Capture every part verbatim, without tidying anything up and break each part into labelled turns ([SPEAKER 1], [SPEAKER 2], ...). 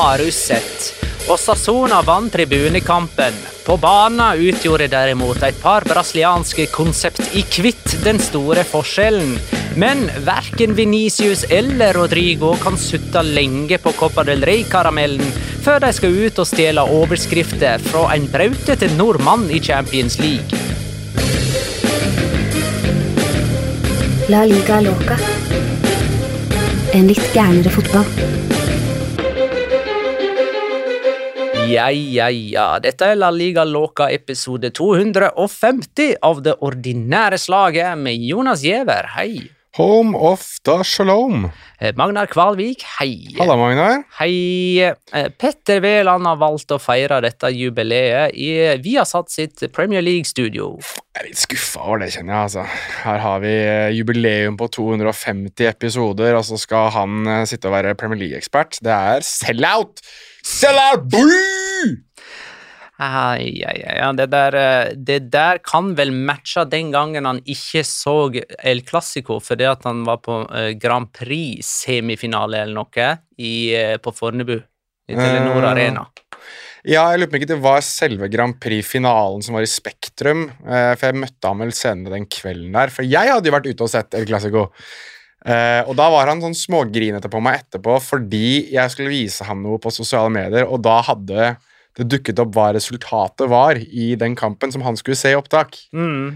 [SPEAKER 1] har du sett? Osasuna vant tribunekampen. På banen utgjorde derimot et par brasilianske konsept i kvitt den store forskjellen. Men hverken Vinicius eller Rodrigo kan sutte lenge på Copa del Rey-karamellen før de skal ut og stjele overskrifter fra en brautete nordmann i Champions League.
[SPEAKER 2] La Liga Loca. En litt gærnere fotball.
[SPEAKER 1] Ja, ja, ja. Dette er La Liga Loca episode to hundre femti av det ordinære slaget med Jonas Giæver. Hei.
[SPEAKER 3] Home of the Shalom.
[SPEAKER 1] Magnar Kvalvik, hei.
[SPEAKER 3] Halla, Magnar.
[SPEAKER 1] Hei. Petter Veland har valgt å feire dette jubileet i Viasat sitt Premier League-studio.
[SPEAKER 3] Jeg er litt skuffa over det, kjenner jeg, altså. Her har vi jubileum på to hundre femti episoder, og så skal han sitte og være Premier League-ekspert. Det er sell-out! Sell-out! Boo!
[SPEAKER 1] Ai, ai, ai, det der, det der kan vel matche den gangen han ikke så El Clasico, fordi at han var på Grand Prix-semifinale eller noe i, på Fornebu, i Telenor uh, Arena.
[SPEAKER 3] Ja, jeg lurer på ikke det var selve Grand Prix-finalen som var i Spektrum, for jeg møtte ham vel senere den kvelden der, for jeg hadde jo vært ute og sett El Clasico. Uh, og da var han sånn smågrinete på meg etterpå, fordi jeg skulle vise ham noe på sosiale medier, og da hadde det dukket opp hva resultatet var i den kampen som han skulle se i opptak.
[SPEAKER 1] Mm.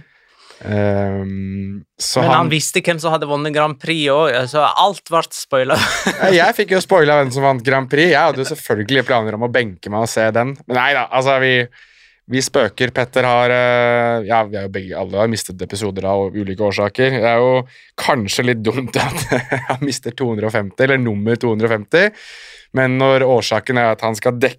[SPEAKER 3] Um, så
[SPEAKER 1] Men han,
[SPEAKER 3] han
[SPEAKER 1] visste hvem som hadde vunnet Grand Prix også, så alt ble spoilet.
[SPEAKER 3] Jeg fikk jo spoilet hvem som vant Grand Prix. Jeg hadde jo selvfølgelig planer om å benke meg og se den. Men nei da, altså vi, vi spøker. Petter har, ja, vi har jo begge, alle har mistet episoder av ulike årsaker. Det er jo kanskje litt dumt at han mister to hundre femti, eller nummer to hundre femti. Men når årsaken er at han skal dekke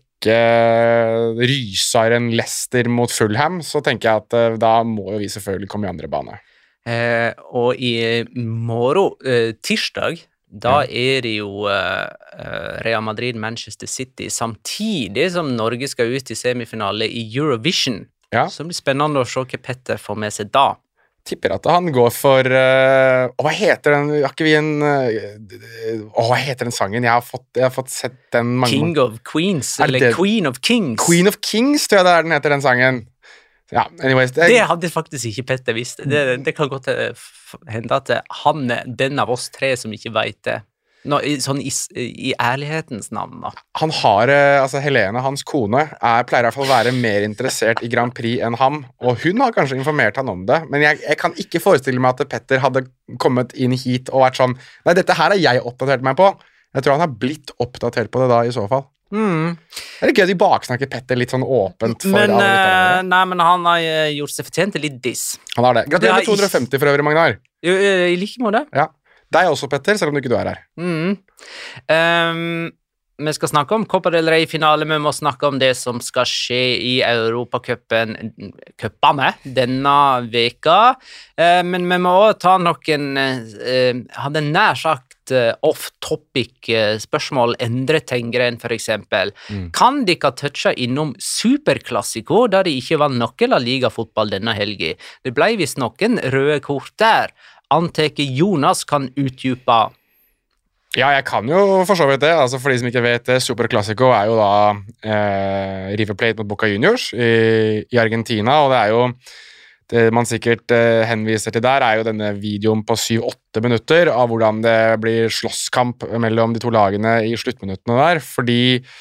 [SPEAKER 3] rysaren Leicester mot Fulham, så tenker jeg at uh, da må jo vi selvfølgelig komme i andre bane.
[SPEAKER 1] Eh, og i morgen, eh, tirsdag, da ja. er det jo eh, Real Madrid, Manchester City, samtidig som Norge skal ut i semifinale i Eurovision.
[SPEAKER 3] Ja.
[SPEAKER 1] Så det blir spennende å se hva Petter får med seg da.
[SPEAKER 3] Tipper at han går for uh, Å, hva heter den? Har ikke vi en uh, Å, hva heter den sangen? Jeg har fått, jeg har fått sett den mange
[SPEAKER 1] King of Queens, eller det? Queen of Kings.
[SPEAKER 3] Queen of Kings, tror jeg det er den heter, den sangen. Ja, anyways. Det,
[SPEAKER 1] det hadde faktisk ikke Petter visst. Det, det kan godt hende at han er den av oss tre som ikke vet det. Nå, sånn i, i ærlighetens navn da.
[SPEAKER 3] Han har, altså Helene, hans kone, er, pleier i hvert fall å være mer interessert i Grand Prix enn ham, og hun har kanskje informert han om det, men jeg, jeg kan ikke forestille meg at Petter hadde kommet inn hit og vært sånn, nei, dette her har jeg oppdatert meg på. Jeg tror han har blitt oppdatert på det da, i så fall.
[SPEAKER 1] Mm.
[SPEAKER 3] Er det gøy at de baksnakker Petter litt sånn åpent for
[SPEAKER 1] men,
[SPEAKER 3] alle lytterne?
[SPEAKER 1] Nei, men han har gjort seg fortjent til litt diss.
[SPEAKER 3] Han har det. Gratulerer med to hundre femti for øvrig, Magnar.
[SPEAKER 1] Jo, i like måte.
[SPEAKER 3] Ja. Deg også, Petter, selv om du ikke du er her.
[SPEAKER 1] Mm. Um, vi skal snakke om Copa del Rey-finale, vi må snakke om det som skal skje i Europacupen, cupene denne veka. Uh, men vi må også ta noen, uh, hadde nær sagt uh, off-topic uh, spørsmål, Endre Tengren for eksempel. Mm. Kan de ikke touche innom Superklassiko, der det ikke var noe La Liga-fotball denne helgen? Det ble vist noen røde kort der. Anteke Jonas kan utdype.
[SPEAKER 3] Ja, jeg kan jo for så vidt det. Altså, for de som ikke vet det, Super Classico er jo da eh, River Plate mot Boca Juniors i, i Argentina, og det er jo det man sikkert eh, henviser til der, er jo denne videoen på syv åtte minutter av hvordan det blir slåsskamp mellom de to lagene i sluttminuttene der, fordi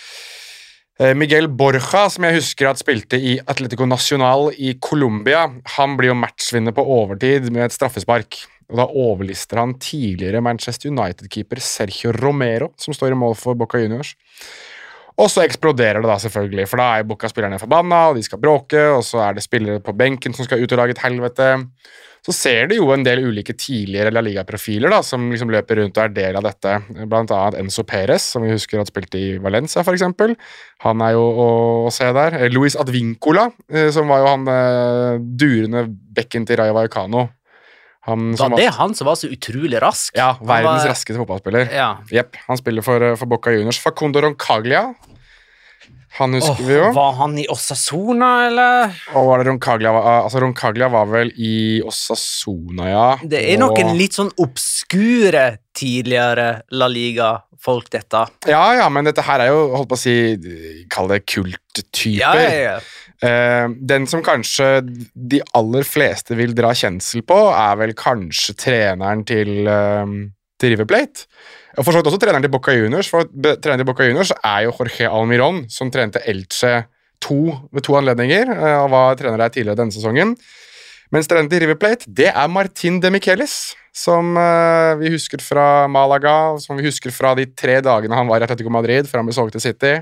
[SPEAKER 3] eh, Miguel Borja, som jeg husker at spilte i Atlético Nacional i Colombia, han blir jo matchvinner på overtid med et straffespark. Og da overlister han tidligere Manchester United-keeper Sergio Romero, som står i mål for Boca Juniors. Og så eksploderer det da selvfølgelig, for da er Boca-spillerne forbanna, og de skal bråke, og så er det spillere på benken som skal ut og lage et helvete. Så ser det jo en del ulike tidligere La Liga-profiler da, som liksom løper rundt og er del av dette. Blant annet Enzo Perez, som vi husker at spilte i Valencia for eksempel. Han er jo å, å se der. Luis Advíncula, som var jo han durende bekken til Rayo Vallecano. Han
[SPEAKER 1] var det var, han som var så utrolig rask?
[SPEAKER 3] Ja, verdens
[SPEAKER 1] var,
[SPEAKER 3] raskeste fotballspiller.
[SPEAKER 1] Ja.
[SPEAKER 3] Yep, han spiller for, for Boca Juniors. Facundo Roncaglia, Han husker
[SPEAKER 1] Åh,
[SPEAKER 3] vi jo.
[SPEAKER 1] Var han i Osasuna, eller?
[SPEAKER 3] Og var det Roncaglia? Altså, Roncaglia var vel i Osasuna, ja.
[SPEAKER 1] Det er
[SPEAKER 3] og...
[SPEAKER 1] noen litt sånn obskure tidligere La Liga-folk, dette.
[SPEAKER 3] Ja, ja, men dette her er jo, holdt på å si, kall det kulttyper.
[SPEAKER 1] Ja, ja, ja.
[SPEAKER 3] Uh, den som kanskje de aller fleste vil dra kjensel på, er vel kanskje treneren til, uh, til River Plate. Og for så vidt også treneren til Boca Juniors, for treneren til Boca Juniors er jo Jorge Almiron, som trente Elche to, ved to anledninger, uh, og var trener der tidligere denne sesongen. Mens treneren til River Plate, det er Martin de Michelis, som uh, vi husker fra Malaga, som vi husker fra de tre dagene han var i Atletico Madrid, før han ble solgt til City.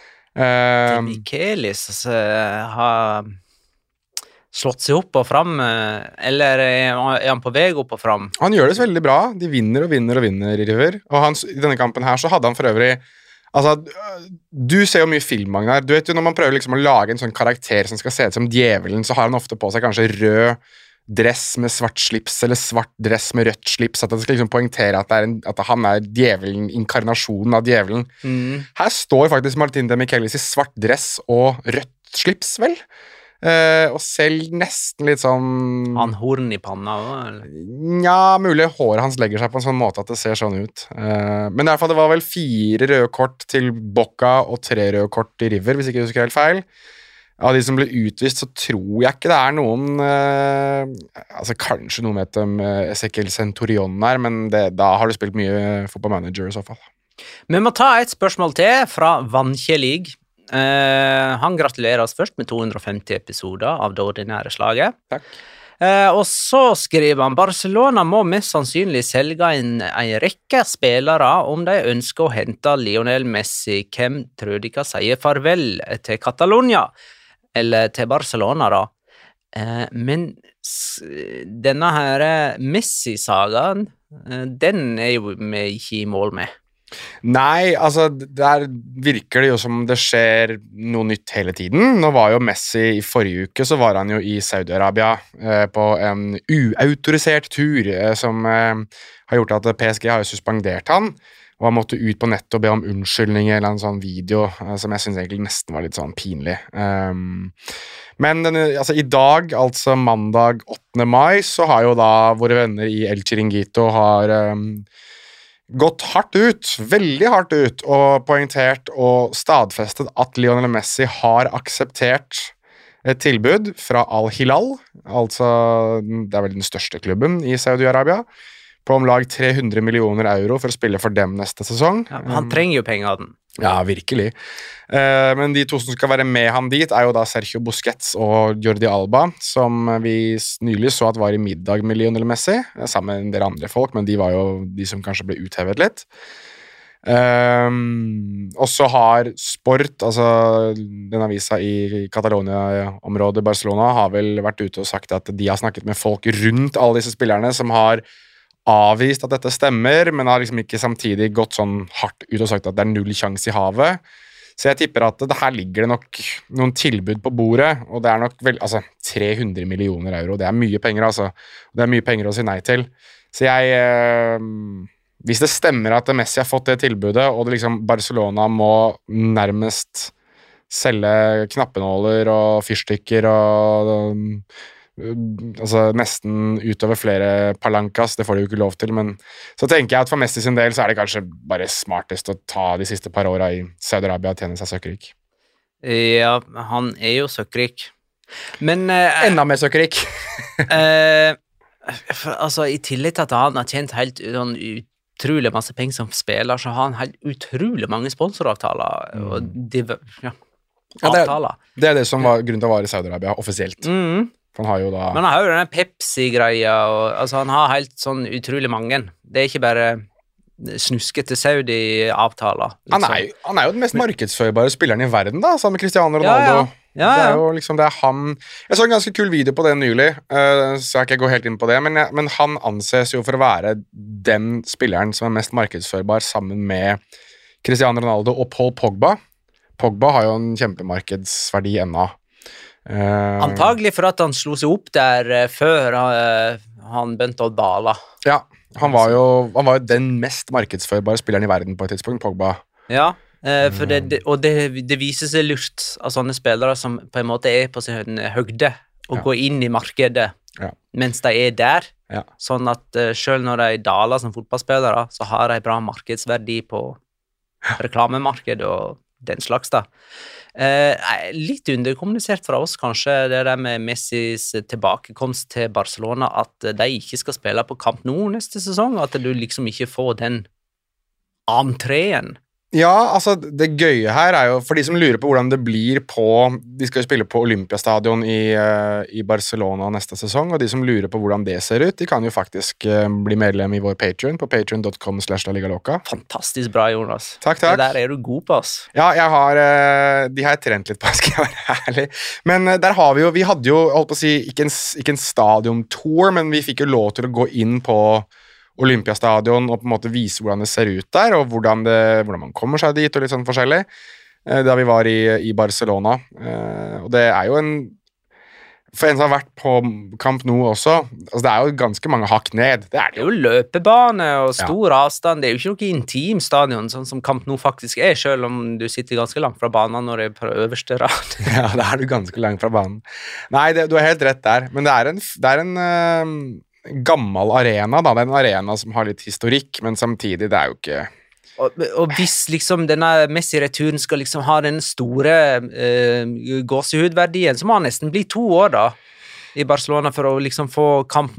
[SPEAKER 1] Uh, Michelis altså, har slått seg opp og fram, eller er han på vei opp og fram?
[SPEAKER 3] Han gjør det så veldig bra. De vinner og vinner og vinner i River. Og han, i denne kampen her så hadde han for øvrig altså, du ser jo mye film, Magnar. Du vet jo, når man prøver liksom å lage en sånn karakter som skal se ut som djevelen, så har han ofte på seg kanskje rød dress med svart slips, eller svart dress med rødt slips, at det skal liksom poengtere at, det er en, at han er djevelen, inkarnasjonen av djevelen.
[SPEAKER 1] Mm.
[SPEAKER 3] Her står faktisk Martin de Michelis i svart dress og rødt slips, vel? Uh, og selv nesten litt sånn
[SPEAKER 1] Han horn i panna også,
[SPEAKER 3] ja, mulig håret hans legger seg på en sånn måte at det ser sånn ut. uh, Men i hvert fall det var vel fire røde kort til Boca og tre røde kort til River, hvis ikke jeg husker helt feil. Av de som ble utvist, så tror jeg ikke det er noen uh, altså kanskje noen vet om uh, Ezequiel Centurion her, men det, da har du spilt mye Football Manager i så fall.
[SPEAKER 1] Vi må ta et spørsmål til fra Vannskje League. Uh, han gratulerer oss først med to hundre og femti episoder av det ordinære slaget.
[SPEAKER 3] Takk.
[SPEAKER 1] Uh, og så skriver han Barcelona må mest sannsynlig selge en, en rekke spillere om de ønsker å hente Lionel Messi. Hvem tror de kan si farvel til Catalonia? Eller til Barcelona, da. Uh, men s denne her Messi-sagaen, uh, den er jo vi ikke i mål med.
[SPEAKER 3] Nei, altså der virker det jo som det skjer noe nytt hele tiden. Nå var jo Messi i forrige uke, så var han jo i Saudi-Arabia eh, på en uautorisert tur eh, som eh, har gjort at P S G har jo suspendert han, og han måtte ut på nett og be om unnskyldning eller en sånn video eh, som jeg synes egentlig nesten var litt sånn pinlig. Um, men den, altså, i dag, altså mandag åttende mai, så har jo da våre venner i El Chiringuito har um, gått hardt ut, veldig hardt ut, og poengtert og stadfestet at Lionel Messi har akseptert et tilbud fra Al-Hilal, altså det er vel den største klubben i Saudi-Arabia, på om lag tre hundre millioner euro for å spille for dem neste sesong.
[SPEAKER 1] Ja, han trenger jo penger av den.
[SPEAKER 3] Ja, virkelig. Uh, men de to som skal være med han dit er jo da Sergio Busquets og Jordi Alba, som vi nylig så at var i middag med Lionel Messi, sammen med en del andre folk, men de var jo de som kanskje ble uthevet litt. Um, og så har Sport, altså den avisa i Catalonia-området Barcelona, har vel vært ute og sagt at de har snakket med folk rundt alle disse spillerne som har avvist at dette stemmer, men har liksom ikke samtidig gått sånn hardt ut og sagt at det er null sjanse i havet. Så jeg tipper at det her ligger det nok noen tilbud på bordet, og det er nok vel, altså tre hundre millioner euro, det er mye penger, altså. Det er mye penger å si nei til. Så jeg, øh, hvis det stemmer at Messi har fått det tilbudet, og det liksom Barcelona må nærmest selge knappenåler og fyrstikker og øh, altså nesten utover flere palankas, det får de jo ikke lov til, men så tenker jeg at for Messi sin del så er det kanskje bare smartest å ta de siste par åra i Saudi-Arabia og tjene seg søkkrik.
[SPEAKER 1] Ja, han er jo søkkrik. Men eh,
[SPEAKER 3] enda mer søkkrik.
[SPEAKER 1] eh, for, altså, i tillegg til at han har tjent helt sånn utrolig masse penger som spiller, så har han helt utrolig mange sponsoravtaler mm. og de, ja, avtaler.
[SPEAKER 3] Ja, det, er, det er det som var grunnen til å være i Saudi-Arabia, offisielt.
[SPEAKER 1] Mhm.
[SPEAKER 3] Han har jo da...
[SPEAKER 1] Men han har jo denne Pepsi-greia, og altså, han har helt sånn utrolig mange. Det er ikke bare snuskete Saudi-avtaler. Liksom.
[SPEAKER 3] Han, er jo, han er jo den mest markedsførbare spilleren i verden, da, sammen med Cristiano Ronaldo.
[SPEAKER 1] Ja, ja. Ja, ja.
[SPEAKER 3] Det er jo liksom, det er han... Jeg så en ganske kul video på det nylig, uh, så jeg kan ikke gå helt inn på det, men, jeg, men han anses jo for å være den spilleren som er mest markedsførbar sammen med Cristiano Ronaldo og Paul Pogba. Pogba har jo en kjempemarkedsverdi ennå.
[SPEAKER 1] Uh, Antagelig for at han slo seg opp der uh, før uh, han begynte å dale.
[SPEAKER 3] Ja, han var, jo, han var jo den mest markedsførbare spilleren i verden på et tidspunkt, Pogba.
[SPEAKER 1] Ja. Eh, for det, det, og det, det viser seg lurt av sånne spillere som på en måte er på sin høgde, og
[SPEAKER 3] Ja.
[SPEAKER 1] gå inn i markedet
[SPEAKER 3] Ja.
[SPEAKER 1] mens de er der.
[SPEAKER 3] Ja.
[SPEAKER 1] Sånn at uh, selv når de daler som fotballspillere, så har de bra markedsverdi på reklamemarkedet og den slags da. Eh, litt underkommunisert fra oss kanskje, det der med Messis tilbakekomst til Barcelona, at de ikke skal spille på Camp Nou neste sesong, at du liksom ikke får den entreen.
[SPEAKER 3] Ja, altså det gøye her er jo, for de som lurer på hvordan det blir på, de skal jo spille på Olympiastadion i, uh, i Barcelona neste sesong, og de som lurer på hvordan det ser ut, de kan jo faktisk uh, bli medlem i vår Patreon, på patreon dot com slash la liga loca.
[SPEAKER 1] Fantastisk bra, Jonas.
[SPEAKER 3] Takk, takk.
[SPEAKER 1] Det der er du god på, ass.
[SPEAKER 3] Ja, jeg har, uh, de har jeg trent litt på, skal jeg være ærlig. Men uh, der har vi jo, vi hadde jo, holdt på å si, ikke en, ikke en stadiontour, men vi fikk jo lov til å gå inn på Olympiastadion og på en måte vise hvordan det ser ut der, og hvordan, det, hvordan man kommer seg dit, og litt sånn forskjellig, eh, da vi var i, i Barcelona. Eh, og det er jo en, for en som har vært på Camp Nou også, altså det er jo ganske mange hakk ned, det er det
[SPEAKER 1] Det er
[SPEAKER 3] jo.
[SPEAKER 1] jo løpebane og stor avstand, det er jo ikke noe intim stadion, sånn som Camp Nou faktisk er, selv om du sitter ganske langt fra banen når det er på øverste rad.
[SPEAKER 3] Ja, da er du ganske langt fra banen. Nei, det, du er helt rett der, men det er en, det er en uh, gammel arena, da. Det er en arena som har litt historikk, men samtidig, det er jo ikke...
[SPEAKER 1] Og, og hvis liksom denne Messi-returen skal liksom ha den store eh, gåsehudverdien, så må han nesten bli to år da, i Barcelona, for å liksom få Camp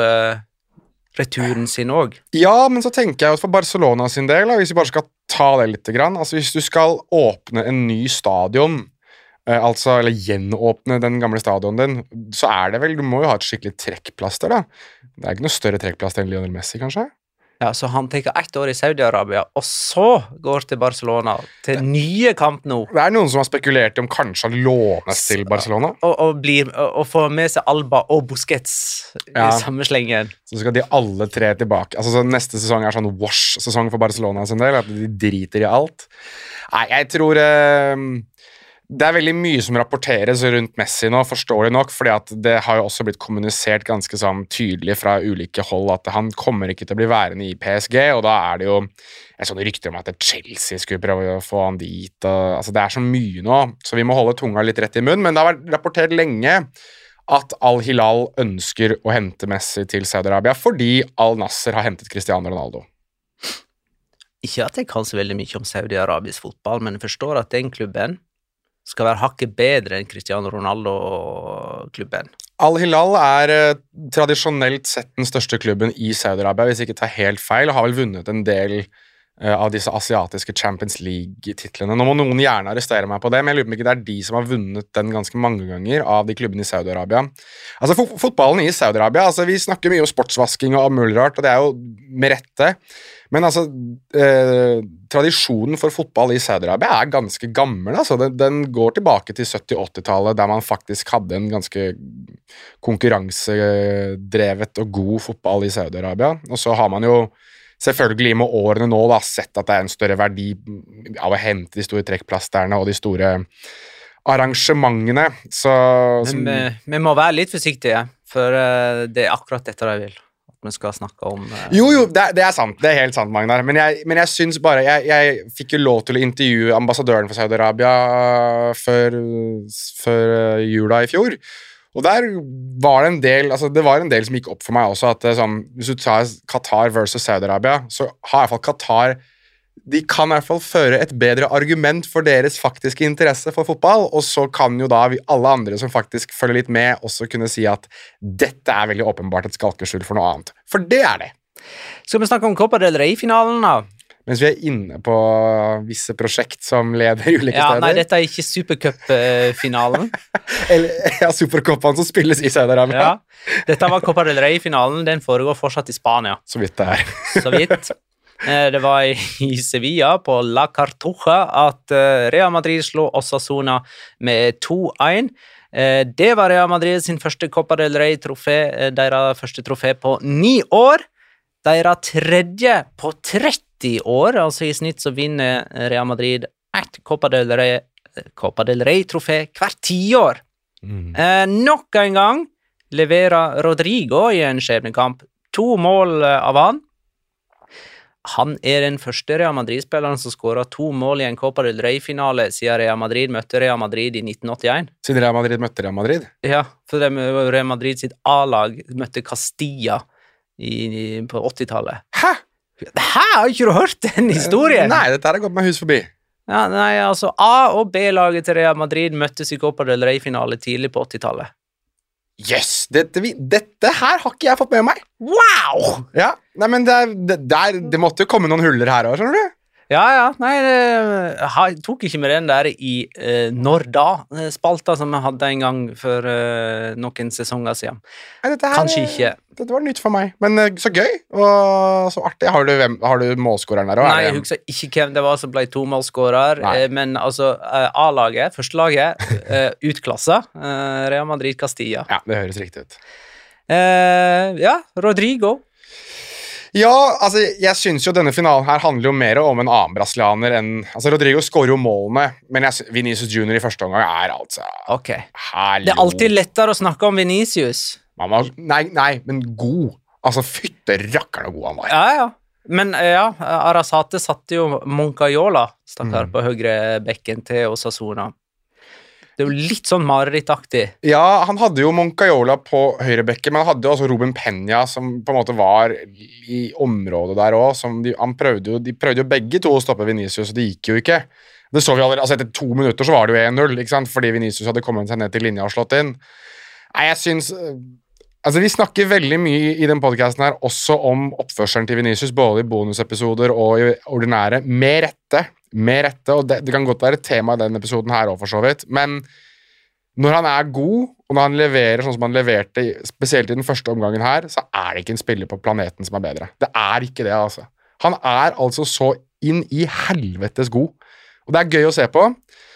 [SPEAKER 1] Nou-returen sin også.
[SPEAKER 3] Ja, men så tenker jeg at for Barcelona sin del, da, hvis vi bare skal ta det litt grann, altså hvis du skal åpne en ny stadion, altså, eller gjenåpne den gamle stadion din, så er det vel, du må jo ha et skikkelig trekkplaster da. Det er ikke noe større trekkplaster enn Lionel Messi, kanskje?
[SPEAKER 1] Ja, så han tenker ett år i Saudi-Arabia, og så går til Barcelona, til nye Camp Nou.
[SPEAKER 3] Det er noen som har spekulert om kanskje han lånes til Barcelona.
[SPEAKER 1] Og, og, blir, og, og får med seg Alba og Busquets
[SPEAKER 3] Ja.
[SPEAKER 1] i samme slengen.
[SPEAKER 3] Så skal de alle tre tilbake. Altså, så neste sesong er sånn wash-sesong for Barcelona sin del, at de driter i alt. Nei, jeg tror... Eh, Det er veldig mye som rapporteres rundt Messi nå, forståelig nok, fordi at det har jo også blitt kommunisert ganske sånn tydelig fra ulike hold at han kommer ikke til å bli værende i P S G, og da er det jo en sånn rykter om at Chelsea skulle prøve å få han dit, og, altså det er så mye nå, så vi må holde tunga litt rett i munnen, men det har vært rapportert lenge at Al-Hilal ønsker å hente Messi til Saudi-Arabia, fordi Al-Nasser har hentet Cristiano Ronaldo.
[SPEAKER 1] Ikke at jeg kan så veldig mye om Saudi-Arabisk fotball, men jeg forstår at den klubben skal være hakket bedre enn Cristiano Ronaldo-klubben.
[SPEAKER 3] Al-Hilal er eh, tradisjonelt sett den største klubben i Saudi-Arabia, hvis jeg ikke tar helt feil, og har vel vunnet en del eh, av disse asiatiske Champions League-titlene. Nå må noen gjerne arrestere meg på det, men jeg lurer på om ikke det er de som har vunnet den ganske mange ganger av de klubbene i Saudi-Arabia. Altså, fot fotballen i Saudi-Arabia, altså, vi snakker mye om sportsvasking og mulig rart, og det er jo med rette. Men altså, eh, tradisjonen for fotball i Saudi-Arabia er ganske gammel, altså. Den, den går tilbake til sytti-åttitallet, der man faktisk hadde en ganske konkurransedrevet og god fotball i Saudi-Arabia. Og så har man jo selvfølgelig med årene nå da, sett at det er en større verdi av å hente de store trekkplasterne og de store arrangementene. Så, som,
[SPEAKER 1] Men vi, vi må være litt forsiktige, for uh, det er akkurat dette de vil. Vi skal snakke om uh...
[SPEAKER 3] Jo, jo, det er, det er sant. Det er helt sant, Magnar. Men jeg, men jeg synes bare jeg, jeg fikk jo lov til å intervjue ambassadøren for Saudi-Arabia før, før jula i fjor. Og der var det en del altså det var en del som gikk opp for meg også, at sånn, hvis du tar Qatar versus Saudi-Arabia, så har i hvert fall Qatar de kan i hvert fall føre et bedre argument for deres faktiske interesse for fotball, og så kan jo da vi, alle andre som faktisk følger litt med, også kunne si at dette er veldig åpenbart et skalkeskjul for noe annet. For det er det.
[SPEAKER 1] Skal vi snakke om Copa del Rey-finalen da?
[SPEAKER 3] Mens vi er inne på visse prosjekt som leder ulike
[SPEAKER 1] Ja,
[SPEAKER 3] steder.
[SPEAKER 1] nei, dette er ikke Supercup-finalen.
[SPEAKER 3] Eller ja, Supercopaen som spilles i Saudi-Arabia.
[SPEAKER 1] Ja, dette var Copa del Rey-finalen, den foregår fortsatt i Spania.
[SPEAKER 3] Så vidt det er.
[SPEAKER 1] Så vidt. Det var i Sevilla på La Cartuja at Real Madrid slo Osasuna med to én. Det var Real Madrid sin første Copa del Rey-trofé, deres første trofé på ni år. Deres tredje på tretti år, altså i snitt så vinner Real Madrid ett Copa del Rey, Copa del Rey-trofé hver tiår. Mm. Eh, nok en gang leverer Rodrigo i en skjebnekamp to mål av han. han er den første Real Madrid-spilleren som skåret to mål i en Copa del Rey-finale siden Real Madrid møtte Real Madrid i nitten åttien.
[SPEAKER 3] Siden Real Madrid møtte Real Madrid?
[SPEAKER 1] Ja, for det var Real Madrid sitt A-lag møtte Castilla i, i, på åttitallet.
[SPEAKER 3] Hæ?
[SPEAKER 1] Hæ? Har ikke du hørt den historien?
[SPEAKER 3] Nei, dette har gått meg hus forbi.
[SPEAKER 1] Ja, nei, altså A- og B-laget til Real Madrid møttes i Copa del Rey-finale tidlig på åttitallet.
[SPEAKER 3] Yes, dette, vi, dette her har ikke jeg fått med meg.
[SPEAKER 1] Wow!
[SPEAKER 3] Ja, nei, men det, er- det, der, det måtte jo komme noen huller her også, skjønner du?
[SPEAKER 1] Ja, ja, nei, det, jeg tok ikke med den der i eh, Når da-spalta som jeg hadde en gang for eh, noen sesonger siden.
[SPEAKER 3] Nei, dette her,
[SPEAKER 1] Kanskje ikke.
[SPEAKER 3] Dette var nytt for meg, men eh, så gøy og så artig. Har du, hvem, har du målskåreren der også?
[SPEAKER 1] Nei,
[SPEAKER 3] Er
[SPEAKER 1] jeg
[SPEAKER 3] det-
[SPEAKER 1] husker ikke hvem det var som ble tomålsskårer,
[SPEAKER 3] Nei.
[SPEAKER 1] eh, men altså eh, A-laget, førstelaget, eh, utklassa, eh, Real Madrid Castilla.
[SPEAKER 3] Ja, det høres riktig ut.
[SPEAKER 1] Eh, ja, Rodrigo.
[SPEAKER 3] Ja, altså, jeg synes jo denne finalen her handler jo mer om en annen brasilianer enn... Altså, Rodrigo skårer jo målene, men jeg, sy- Vinicius Junior i første omgang er altså...
[SPEAKER 1] Ok.
[SPEAKER 3] Hallo.
[SPEAKER 1] Det er alltid lettere å snakke om Vinicius.
[SPEAKER 3] Mamma, nei, nei, men god. Altså, fytte rakkerne god han var.
[SPEAKER 1] Ja, ja. Men eh, ja, Arasate satte jo Moncayola, stakkar,
[SPEAKER 3] Mm.
[SPEAKER 1] på høyre bekken til Osasuna. Det er jo litt sånn marerittaktig.
[SPEAKER 3] Ja, han hadde jo Moncayola på høyrebekken, men han hadde jo også Ruben Peña, som på en måte var i området der også. De, han prøvde jo, de prøvde jo begge to å stoppe Vinicius, og det gikk jo ikke. Det så vi allerede, altså etter to minutter så var det jo en null, ikke sant? Fordi Vinicius hadde kommet seg ned til linja og slått inn. Nei, jeg synes... Altså, vi snakker veldig mye i den podcasten her også om oppførselen til Vinicius, både i bonusepisoder og i ordinære, med rette, med rette, og det, det kan godt være et tema i den episoden her også, for så vidt, men når han er god, og når han leverer sånn som han leverte, spesielt i den første omgangen her, så er det ikke en spiller på planeten som er bedre. Det er ikke det, altså. Han er altså så inn i helvetes god, og det er gøy å se på.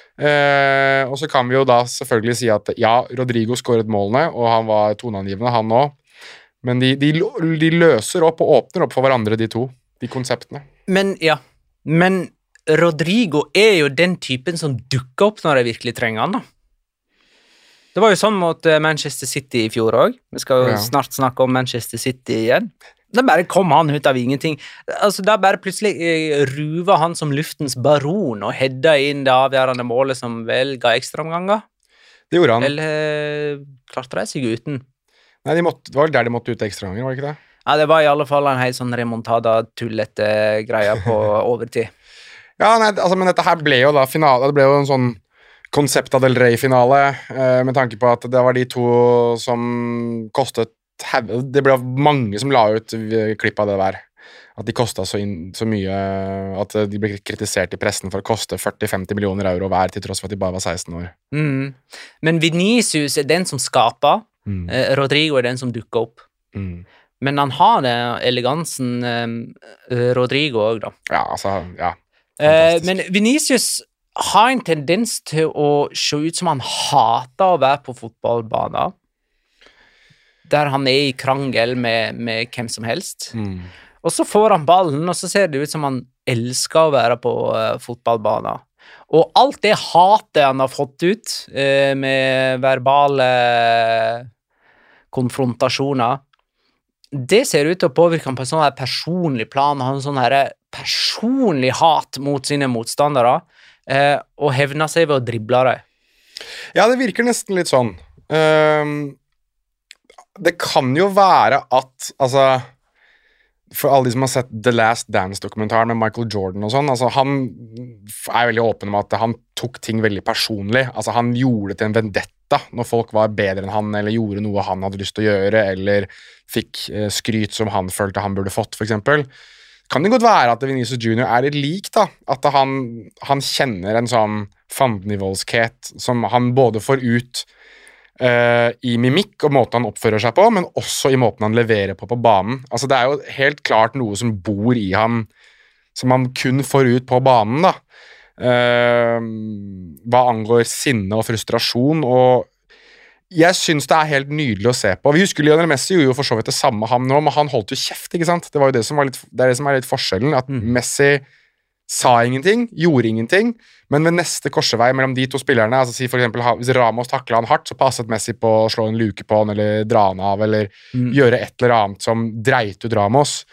[SPEAKER 3] Eh, og så kan vi jo da selvfølgelig si at ja, Rodrigo skåret målene, og han var toneangivende, han også, men de, de, de løser opp og åpner opp for hverandre, de to, de konseptene.
[SPEAKER 1] Men, ja. Men Rodrigo er jo den typen som dukker opp når jeg virkelig trenger han, da. Det var jo sånn mot eh, Manchester City i fjor også. Vi skal jo
[SPEAKER 3] Ja.
[SPEAKER 1] snart snakke om Manchester City igjen. Da bare kom han ut av ingenting. Altså, da bare plutselig eh, ruva han som luftens baron og hedda inn det avgjørende målet som vel ga ekstraomganger.
[SPEAKER 3] Det gjorde han.
[SPEAKER 1] Eller eh, klarte de seg uten?
[SPEAKER 3] Nei, de måtte, det var vel der de måtte ut ekstra ganger, var det ikke det?
[SPEAKER 1] Ja, det var i alle fall en helt sånn remontada-tullete greie på overtid.
[SPEAKER 3] Ja, nei, altså, men dette her ble jo da finale, det ble jo en sånn Concepta del Rey-finale, eh, med tanke på at det var de to som kostet, det ble mange som la ut klipp av det der, at de kostet så, inn, så mye, at de ble kritisert i pressen for å koste førti til femti millioner euro hver, til tross for at de bare var seksten år.
[SPEAKER 1] Mm. Men Vinicius er den som skaper,
[SPEAKER 3] Mm.
[SPEAKER 1] eh, Rodrigo er den som dukker opp.
[SPEAKER 3] Mm.
[SPEAKER 1] Men han har det elegansen eh, Rodrigo også, da.
[SPEAKER 3] Ja, altså, ja.
[SPEAKER 1] Eh,
[SPEAKER 3] Fantastisk.
[SPEAKER 1] men Vinicius har en tendens til å se ut som han hater å være på fotballbanen, der han er i krangel med, med hvem som helst.
[SPEAKER 3] Mm.
[SPEAKER 1] Og så får han ballen, og så ser det ut som han elsker å være på uh, fotballbanen. Og alt det hatet han har fått ut, uh, med verbale konfrontasjoner, det ser ut til å påvirke han på en sånn her personlig plan. Han har en sånn her personlig hat mot sine motstandere, uh, og hevner seg ved å drible det.
[SPEAKER 3] Ja, det virker nesten litt sånn. Ehm, det kan jo være at, altså, for alle de som har sett The Last Dance-dokumentaren med Michael Jordan og sånn, altså, han er veldig åpen om at han tok ting veldig personlig. Altså, han gjorde det til en vendetta når folk var bedre enn han, eller gjorde noe han hadde lyst til å gjøre, eller fikk eh, skryt som han følte han burde fått, for eksempel. Kan det godt være at Vinicius Junior er litt lik, da, at han, han kjenner en sånn fandenivoldskhet som han både får ut uh, i mimikk og måten han oppfører seg på, men også i måten han leverer på på banen. Altså, det er jo helt klart noe som bor i ham, som han kun får ut på banen, da. Uh, hva angår sinne og frustrasjon, og jeg synes det er helt nydelig å se på. Vi husker Lionel Messi gjorde jo for så vidt det samme ham nå, men han holdt jo kjeft, ikke sant? Det var jo det som var litt, det er det som er litt forskjellen, at
[SPEAKER 1] Mm.
[SPEAKER 3] Messi sa ingenting, gjorde ingenting, men ved neste korsevei mellom de to spillerne, altså si for eksempel, hvis Ramos taklet han hardt, så passet Messi på å slå en luke på han, eller dra han av, eller
[SPEAKER 1] Mm.
[SPEAKER 3] gjøre et eller annet som dreit ut Ramos.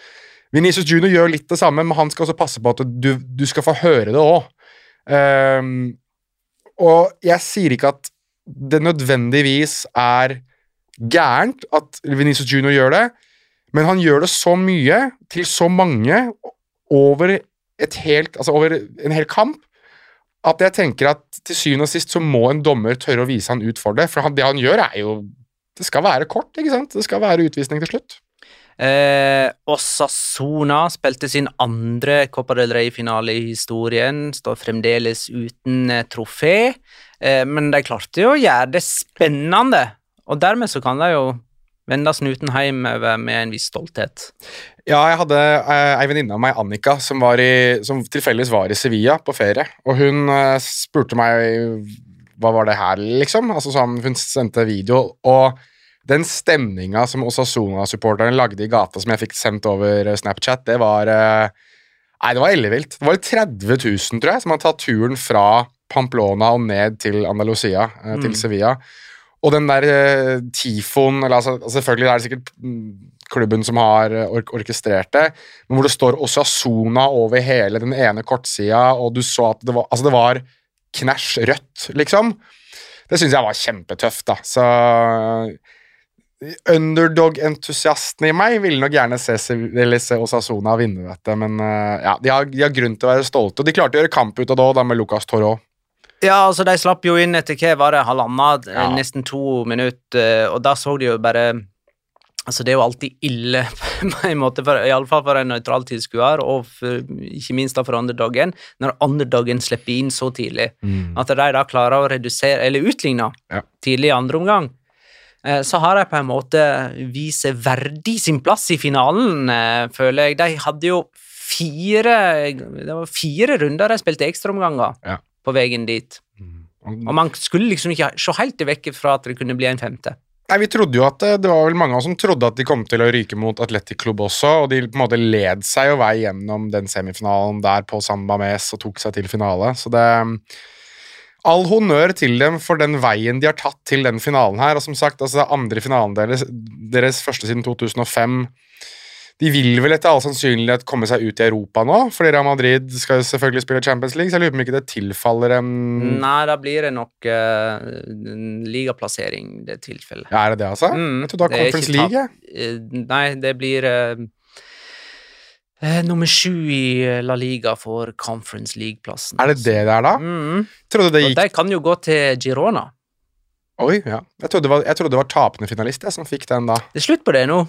[SPEAKER 3] Vinicius Junior gjør litt det samme, men han skal også passe på at du, du skal få høre det også. Um, og jeg sier ikke at det nødvendigvis er gærent at Vinicius Junior gjør det, men han gjør det så mye til så mange over, et helt, altså over en hel kamp, at jeg tenker at til syvende og sist så må en dommer tørre å vise han ut for det, for han, det han gjør er jo, det skal være kort, ikke sant? Det skal være utvisning til slutt.
[SPEAKER 1] Eh, Osasuna spilte sin andre Copa del Rey-finale i historien, står fremdeles uten eh, trofé, eh, men de klarte jo å gjøre det spennende, og dermed så kan de jo vende snuten hjem med en viss stolthet.
[SPEAKER 3] Ja, jeg hadde eh, en venninne av meg, Annika, som, var i, som tilfeldigvis var i Sevilla på ferie, og hun eh, spurte meg, hva var det her, liksom? Altså, så hun sendte video, og den stemninga som Osasuna-supporterne lagde i gata, som jeg fikk sendt over Snapchat, det var, eh, nei, det var ellevilt. Det var tretti tusen, tror jeg, som hadde tatt turen fra Pamplona og ned til Andalusia, eh, til mm. Sevilla. Og den der eh, tifon, eller altså, selvfølgelig er det sikkert klubben som har ork orkestrert det, men hvor det står Osasuna over hele den ene kortsida, og du så at det var, altså det var knæsj rødt, liksom. Det synes jeg var kjempetøft, da. Så underdog-entusiasten i meg ville nok gjerne se, se Osasuna vinne dette, men uh, ja, de har, de har grunn til å være stolte, og de klarte å gjøre kamp ut av det da med Lucas Toro.
[SPEAKER 1] Ja, altså de slapp jo inn etter hva var det, halvannet, ja. nesten to minutter, og da så de jo bare, altså det er jo alltid ille på en måte, for, i alle fall for en nøytral tilskuer, og for, ikke minst da for underdogen, når underdogen slipper inn så tidlig, mm. at de da klarer å redusere, eller utligne ja. tidlig i andre omgang, eh, så har de på en måte vist verdig sin plass i finalen, eh, føler jeg. De hadde jo fire, det var fire runder de spilte ekstraomganger, ja. på veien dit. Mm. Og man skulle liksom ikke se helt vekk fra at det kunne bli en femte.
[SPEAKER 3] Nei, vi trodde jo at det, det var vel mange som trodde at de kom til å ryke mot Athletic Club også, og de på en måte led seg jo vei gjennom den semifinalen der på San Mamés og tok seg til finale. Så det all honnør til dem for den veien de har tatt til den finalen her, og som sagt, altså andre finalen deres, deres første siden to tusen og fem. De vil vel etter all sannsynlighet komme seg ut i Europa nå, fordi Real Madrid skal jo selvfølgelig spille Champions League, så jeg lurer på om ikke det tilfaller en...
[SPEAKER 1] Nei, da blir det nok uh, ligaplassering, det tilfellet.
[SPEAKER 3] Ja, er det det altså? Mm, jeg tror det er Conference League.
[SPEAKER 1] Uh, nei, det blir uh, uh, nummer sju i La Liga for Conference League-plassen.
[SPEAKER 3] Er det det det er da?
[SPEAKER 1] Mm.
[SPEAKER 3] Trodde det gikk...
[SPEAKER 1] Og de kan jo gå til Girona.
[SPEAKER 3] Oi, ja. Jeg trodde det var, jeg trodde det var tapende finalist jeg, som fikk den da.
[SPEAKER 1] Det er slutt på det nå.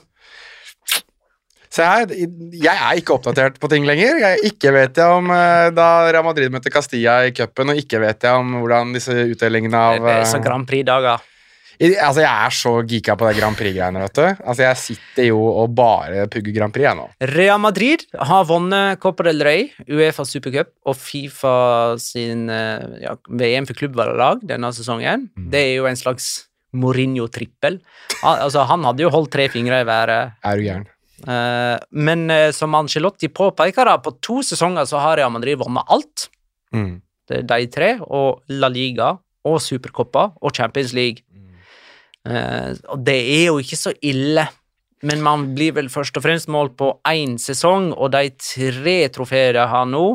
[SPEAKER 3] Så jeg, jeg er ikke oppdatert på ting lenger. Jeg ikke vet jeg om da Real Madrid møtte Castilla i cupen, og ikke vet jeg om hvordan disse utdelingene av...
[SPEAKER 1] Det er så Grand Prix-dager.
[SPEAKER 3] Altså, jeg er så geeka på det Grand Prix-greiene, vet du. Altså, jeg sitter jo og bare pugger Grand Prix nå.
[SPEAKER 1] Real Madrid har vunnet Copa del Rey, UEFA Supercup og FIFA sin ja, V M for klubblag denne sesongen. Mm. Det er jo en slags Mourinho-trippel. Altså, han hadde jo holdt tre fingre i været.
[SPEAKER 3] Er du gæren?
[SPEAKER 1] Uh, men uh, som Ancelotti påpeker da, på to sesonger så har Real Madrid vunnet alt. Mm. Det er de tre, og La Liga, og Supercoppa, og Champions League. Mm. Uh, og det er jo ikke så ille, men man blir vel først og fremst målt på en sesong, og de tre trofeer de har nå.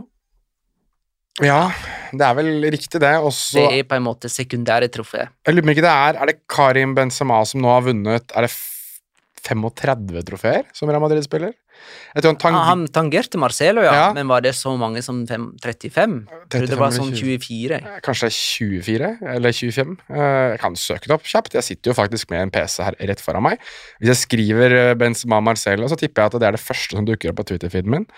[SPEAKER 3] Ja, det er vel riktig det. Også,
[SPEAKER 1] det er på en måte sekundære trofeer.
[SPEAKER 3] Jeg lurer på ikke det er, er det Karim Benzema som nå har vunnet, er det femogtredve trofeer som Real Madrid spiller? Jeg tror han, tang...
[SPEAKER 1] han tangerte Marcelo, ja. ja, men var det så mange som trettifem? Jeg tror det var sånn tjuefire.
[SPEAKER 3] Kanskje tjuefire, eller tjuefem. Jeg kan søke det opp kjapt. Jeg sitter jo faktisk med en P C her rett foran meg. Hvis jeg skriver Benzema Marcelo, så tipper jeg at det er det første som dukker opp på Twitter-feeden min.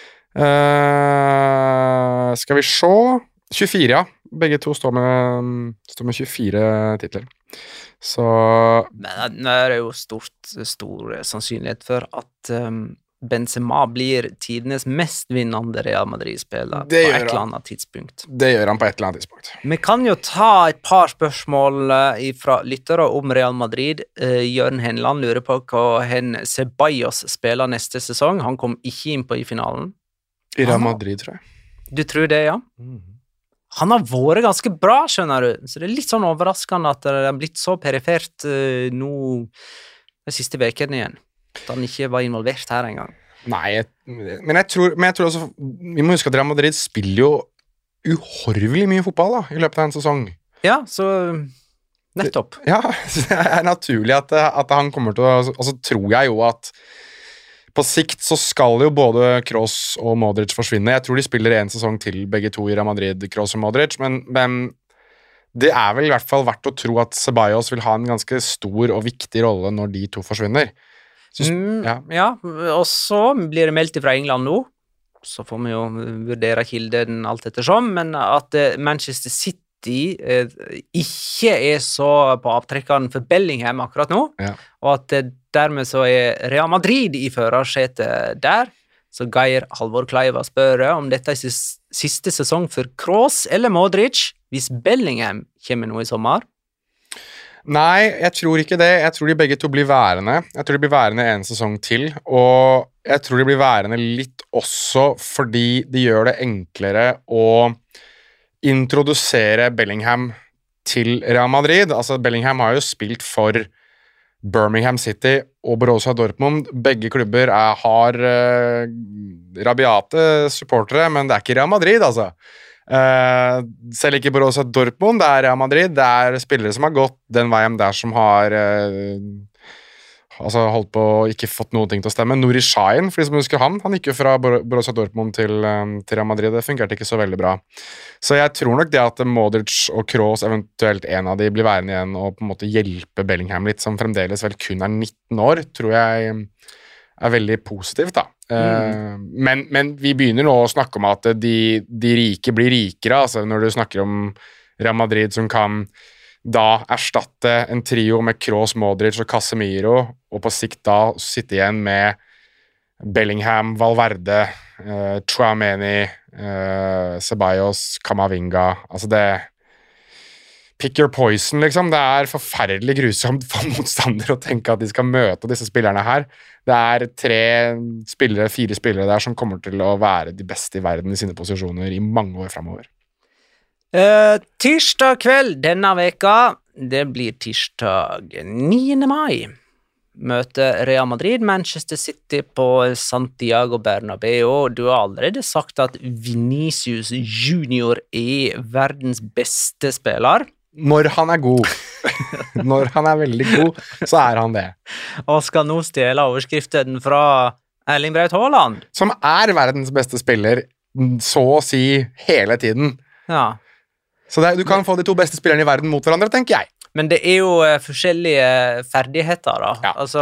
[SPEAKER 3] Uh, skal vi se... tjuefire, ja. Begge to står med, står med tjuefire titler. Så...
[SPEAKER 1] Men det er jo stort, stor sannsynlighet for at um, Benzema blir tidenes mest vinnende Real Madrid-spiller på et eller annet tidspunkt.
[SPEAKER 3] Det gjør han på et eller annet tidspunkt.
[SPEAKER 1] Vi kan jo ta et par spørsmål uh, fra lyttere om Real Madrid. Uh, Jørgen Henland lurer på hva hen Ceballos spiller neste sesong. Han kom ikke inn på i finalen.
[SPEAKER 3] I Real Madrid, tror jeg.
[SPEAKER 1] Du tror det, ja? Mm. Han har vært ganske bra, skjønner du, så det er litt sånn overraskende at det har blitt så perifert uh, nå de siste vekene igjen, at han ikke var involvert her en gang.
[SPEAKER 3] Nei, jeg, men, jeg tror, men jeg tror også vi må huske at Real Madrid spiller jo uhorvelig mye fotball da, i løpet av en sesong.
[SPEAKER 1] Ja, så nettopp.
[SPEAKER 3] Ja, så det er naturlig at, at han kommer til å, og så tror jeg jo at på sikt så skal jo både Kroos og Modric forsvinne. Jeg tror de spiller en sesong til begge to i Real Madrid, Kroos og Modric, men, men det er vel i hvert fall verdt å tro at Ceballos vil ha en ganske stor og viktig rolle når de to forsvinner. Så,
[SPEAKER 1] mm,
[SPEAKER 3] ja.
[SPEAKER 1] ja, og så blir det meldt fra England nå, så får vi jo vurdere kilden alt ettersom, men at Manchester City eh, ikke er så på avtrekkeren for Bellingham akkurat nå,
[SPEAKER 3] Ja.
[SPEAKER 1] og at eh, dermed så er Real Madrid i førersetet der, så Geir Halvor Kleiva spør om dette er sis- siste sesong for Kroos eller Modric, hvis Bellingham kommer nå i sommer.
[SPEAKER 3] Nei, jeg tror ikke det. Jeg tror de begge to blir værende. Jeg tror de blir værende en sesong til, og jeg tror de blir værende litt også fordi de gjør det enklere å introdusere Bellingham til Real Madrid. Altså, Bellingham har jo spilt for Birmingham City og Borussia Dortmund. Begge klubber er, har uh, rabiate supportere, men det er ikke Real Madrid, altså. Uh, selv ikke Borussia Dortmund, det er Real Madrid. Det er spillere som har gått den veien der, som har uh, altså holdt på å ikke fått noe ting til å stemme. Nuri Sahin, for de som husker han, han gikk jo fra Bor- Borussia Dortmund til, um, til Real Madrid. Det fungerte ikke så veldig bra. Så jeg tror nok det at Modric og Kroos, eventuelt en av de, blir værende igjen og på en måte hjelpe Bellingham litt, som fremdeles vel kun er nitten år, tror jeg er veldig positivt, da. Mm. Uh, men, men vi begynner nå å snakke om at de, de rike blir rikere, altså når du snakker om Real Madrid som kan da erstatte en trio med Kroos, Modric og Casemiro, og på sikt da sitte igjen med Bellingham, Valverde, uh, Tchouaméni, uh, Ceballos, Camavinga. Altså det pick your poison, liksom. Det er forferdelig grusomt for motstandere å tenke at de skal møte disse spillerne her. Det er tre spillere, fire spillere der som kommer til å være de beste i verden i sine posisjoner i mange år fremover.
[SPEAKER 1] Uh, tirsdag kveld denne veka, det blir tirsdag niende mai, møter Real Madrid Manchester City på Santiago Bernabeu. Du har allerede sagt at Vinicius Junior er verdens beste spiller.
[SPEAKER 3] Når han er god, når han er veldig god, så er han det.
[SPEAKER 1] Og skal nå stjele overskriften fra Erling Braut Haaland.
[SPEAKER 3] Som er verdens beste spiller, så å si hele tiden.
[SPEAKER 1] Ja.
[SPEAKER 3] Så det, du kan få de to beste spillerne i verden mot hverandre, tenker jeg.
[SPEAKER 1] Men det er jo uh, forskjellige ferdigheter, da.
[SPEAKER 3] Ja.
[SPEAKER 1] Altså,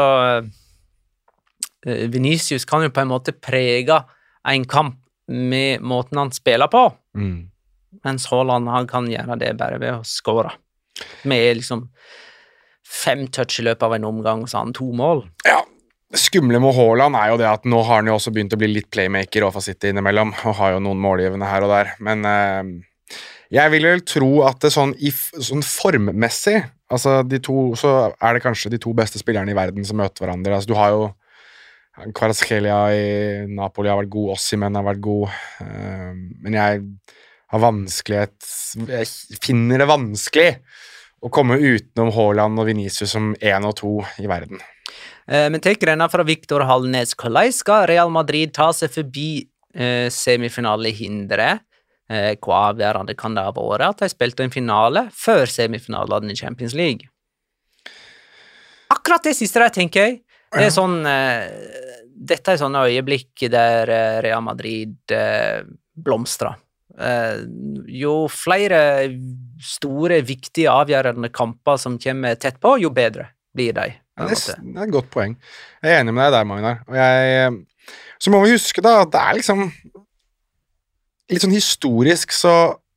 [SPEAKER 1] uh, Vinicius kan jo på en måte prege en kamp med måten han spiller på,
[SPEAKER 3] Mm.
[SPEAKER 1] mens Haaland han kan gjøre det bare ved å score. Med liksom fem touch i løpet av en omgang, så har han to mål.
[SPEAKER 3] Ja, det skumle med Haaland er jo det at nå har han jo også begynt å bli litt playmaker og City innimellom, og har jo noen målgivende her og der, men uh, jeg vil vel tro at det sånn, i, sånn formmessig, altså de to, så er det kanskje de to beste spillerne i verden som møter hverandre. Altså du har jo Kvaratskhelia i Napoli har vært god, Osimhen har vært god, uh, men jeg har vanskelighet, jeg finner det vanskelig å komme utenom Haaland og Vinicius som en og to i verden.
[SPEAKER 1] Uh, men tenk denne fra Victor Hallnes. Hvordan skal Real Madrid ta seg forbi uh, semifinalehindret? Eh, hva avgjørende kan det ha vært at de spilte en finale før semifinalene i Champions League? Akkurat det siste der, tenker jeg. Det er sånn, eh, dette er sånne øyeblikk der eh, Real Madrid eh, blomstrer. Eh, jo flere store, viktige, avgjørende kamper som kommer tett på, jo bedre blir de.
[SPEAKER 3] Ja, det, er, det er et godt poeng. Jeg er enig med deg der, Magnar. Og jeg, så må vi huske da, at det er liksom litt sånn historisk så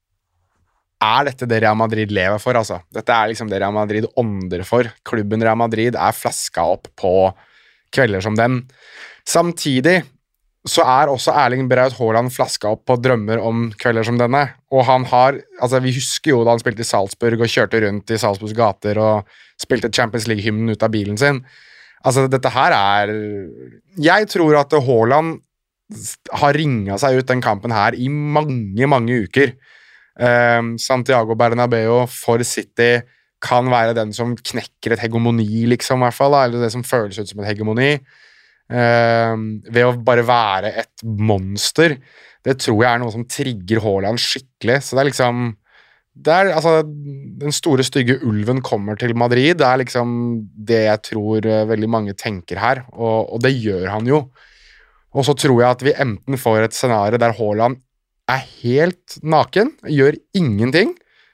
[SPEAKER 3] er dette det Real Madrid lever for, altså. Dette er liksom det Real Madrid ånder for. Klubben Real Madrid er flaska opp på kvelder som den. Samtidig så er også Erling Braut Haaland flaska opp på drømmer om kvelder som denne. Og han har, altså vi husker jo da han spilte i Salzburg og kjørte rundt i Salzburgs gater og spilte Champions League-hymnen ut av bilen sin. Altså dette her er, jeg tror at Haaland har ringet seg ut den kampen her i mange, mange uker. Um, Santiago Bernabeu for City kan være den som knekker et hegemoni, liksom, i hvert fall, da, eller det som føles ut som et hegemoni. uh, ved å bare være et monster, det tror jeg er noe som trigger Haaland skikkelig, så det er liksom det er, altså, den store stygge ulven kommer til Madrid, det er liksom det jeg tror veldig mange tenker her, og, og det gjør han jo. Og så tror jeg at vi enten får et scenario der Haaland er helt naken, gjør ingenting,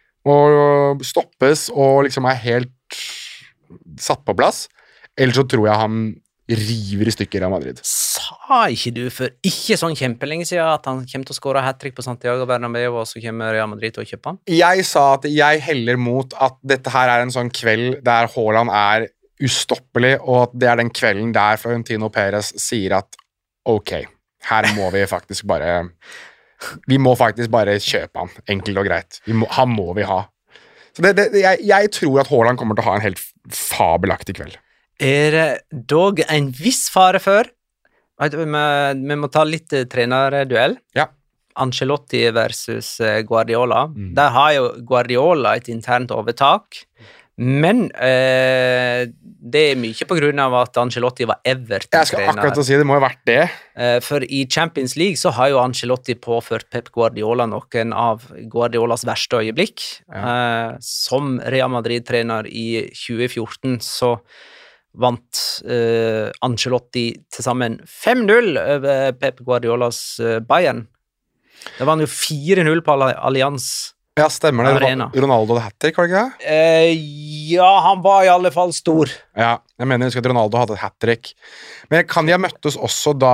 [SPEAKER 3] og stoppes og liksom er helt satt på plass, eller så tror jeg han river i stykker av Madrid.
[SPEAKER 1] Sa ikke du for ikke sånn kjempelenge siden at han kommer til å skåre hat-trick på Santiago Bernabeu, og så kommer Real Madrid til å kjøpe han?
[SPEAKER 3] Jeg sa at jeg heller mot at dette her er en sånn kveld der Haaland er ustoppelig, og at det er den kvelden der Florentino Perez sier at ok, her må vi faktisk bare vi må faktisk bare kjøpe han, enkelt og greit. Vi må, han må vi ha. Så det, det, jeg, jeg tror at Haaland kommer til å ha en helt fabelaktig kveld.
[SPEAKER 1] Er det dog en viss fare for vet du, vi, vi må ta litt trenerduell.
[SPEAKER 3] Ja.
[SPEAKER 1] Ancelotti versus Guardiola. Mm. Der har jo Guardiola et internt overtak, men eh, det er mye på grunn av at Ancelotti var Everton-trener.
[SPEAKER 3] Jeg skal akkurat å si, det må jo ha vært det.
[SPEAKER 1] Eh, for i Champions League så har jo Ancelotti påført Pep Guardiola noen av Guardiolas verste øyeblikk. Ja. Eh, som Real Madrid-trener i tjue fjorten så vant uh, Ancelotti til sammen fem null over Pep Guardiolas uh, Bayern. Det var jo fire null på Allianz.
[SPEAKER 3] Ja, stemmer det. Arena. Ronaldo hadde hat-trick, var det ikke det?
[SPEAKER 1] Uh, ja, han var i alle fall stor.
[SPEAKER 3] Ja, jeg mener jeg husker at Ronaldo hadde et hat-trick. Men kan de ha møttes også da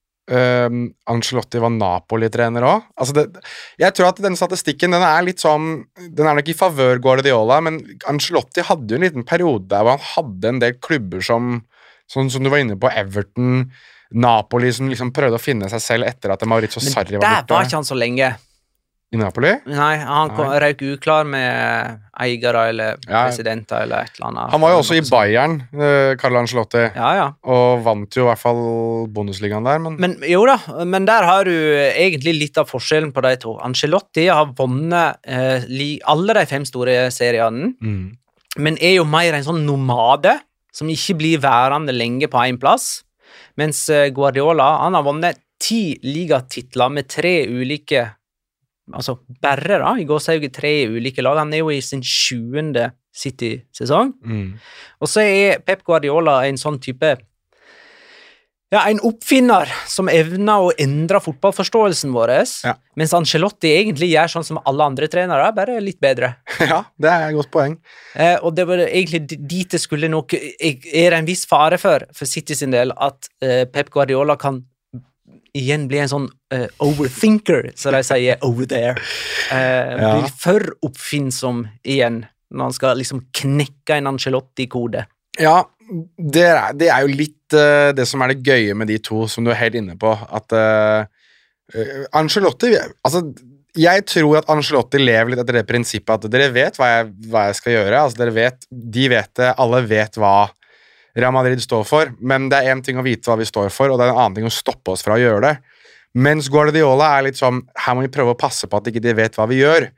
[SPEAKER 3] um, Ancelotti var Napoli-trener også? Altså det, jeg tror at denne statistikken, den er litt sånn, den er nok i favør Guardiola, men Ancelotti hadde jo en liten periode der hvor han hadde en del klubber som, sånn som du var inne på, Everton, Napoli, som liksom prøvde å finne seg selv etter at Maurizio Sarri var borte.
[SPEAKER 1] Men der var ikke han så lenge.
[SPEAKER 3] I Napoli?
[SPEAKER 1] Nei, han kom,
[SPEAKER 3] Nei.
[SPEAKER 1] røk uklar med eiere eller
[SPEAKER 3] ja.
[SPEAKER 1] presidenter eller et eller annet.
[SPEAKER 3] Han var jo også i Bayern, uh, Carlo Ancelotti,
[SPEAKER 1] ja, ja.
[SPEAKER 3] og vant jo i hvert fall Bundesligaen der. Men...
[SPEAKER 1] men jo da, men der har du egentlig litt av forskjellen på de to. Ancelotti har vunnet uh, alle de fem store seriene, mm. men er jo mer en sånn nomade, som ikke blir værende lenge på en plass, mens uh, Guardiola, han har vunnet ti ligatitler med tre ulike altså bare da, i går sier jeg tre ulike lag, han er jo i sin sjuende City-sesong, mm. og så er Pep Guardiola en sånn type, ja, en oppfinner som evner å endre fotballforståelsen vår, ja. Mens Ancelotti egentlig gjør sånn som alle andre trenere, bare litt bedre.
[SPEAKER 3] Ja, det er et godt poeng.
[SPEAKER 1] Eh, og det var egentlig dit det skulle nok, er det en viss fare for, for City sin del, at eh, Pep Guardiola kan igjen blir en sånn uh, overthinker, så de sier over there. Uh, ja. Blir for oppfinnsom igjen, når han skal liksom knekke en Ancelotti-kode.
[SPEAKER 3] Ja, det er, det er jo litt uh, det som er det gøye med de to, som du er helt inne på, at uh, uh, Ancelotti, altså, jeg tror at Ancelotti lever litt etter det prinsippet at dere vet hva jeg, hva jeg skal gjøre, altså dere vet, de vet det, alle vet hva Real Madrid står for, men det er en ting å vite hva vi står for, og det er en annen ting å stoppe oss fra å gjøre det. Mens Guardiola er litt sånn, her må vi prøve å passe på at ikke de vet hva vi gjør.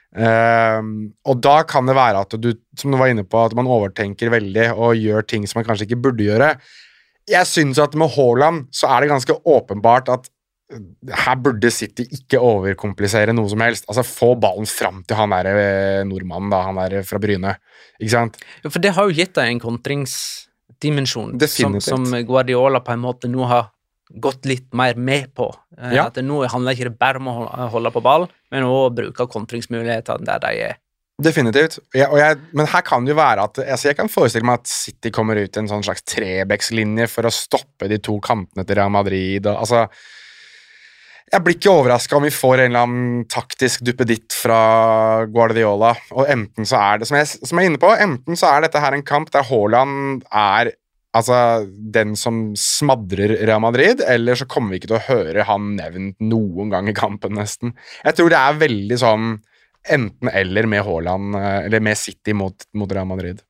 [SPEAKER 3] Um, og da kan det være at du, som du var inne på, at man overtenker veldig og gjør ting som man kanskje ikke burde gjøre. Jeg synes at med Haaland så er det ganske åpenbart at her burde City ikke overkomplisere noe som helst. Altså få ballen fram til han der nordmannen da, han der fra Bryne. Ikke sant?
[SPEAKER 1] Ja, for det har jo gitt deg en kontrings dimensjon som, som Guardiola på en måte nå har gått litt mer med på. Ja. At det nå handler ikke det bare om å holde på ball, men også å bruke kontringsmulighetene der de er.
[SPEAKER 3] Definitivt. Jeg, og jeg, men her kan det jo være at altså jeg kan forestille meg at City kommer ut i en sånn slags trebekslinje for å stoppe de to kantene til Real Madrid. Og, altså, jeg blir ikke overrasket om vi får en eller annen taktisk duppeditt fra Guardiola, og enten så er det, som jeg, som jeg er inne på, enten så er dette her en kamp der Haaland er altså, den som smadrer Real Madrid, eller så kommer vi ikke til å høre han nevnt noen gang i kampen nesten. Jeg tror det er veldig sånn enten eller med Haaland, eller med City mot, mot Real Madrid.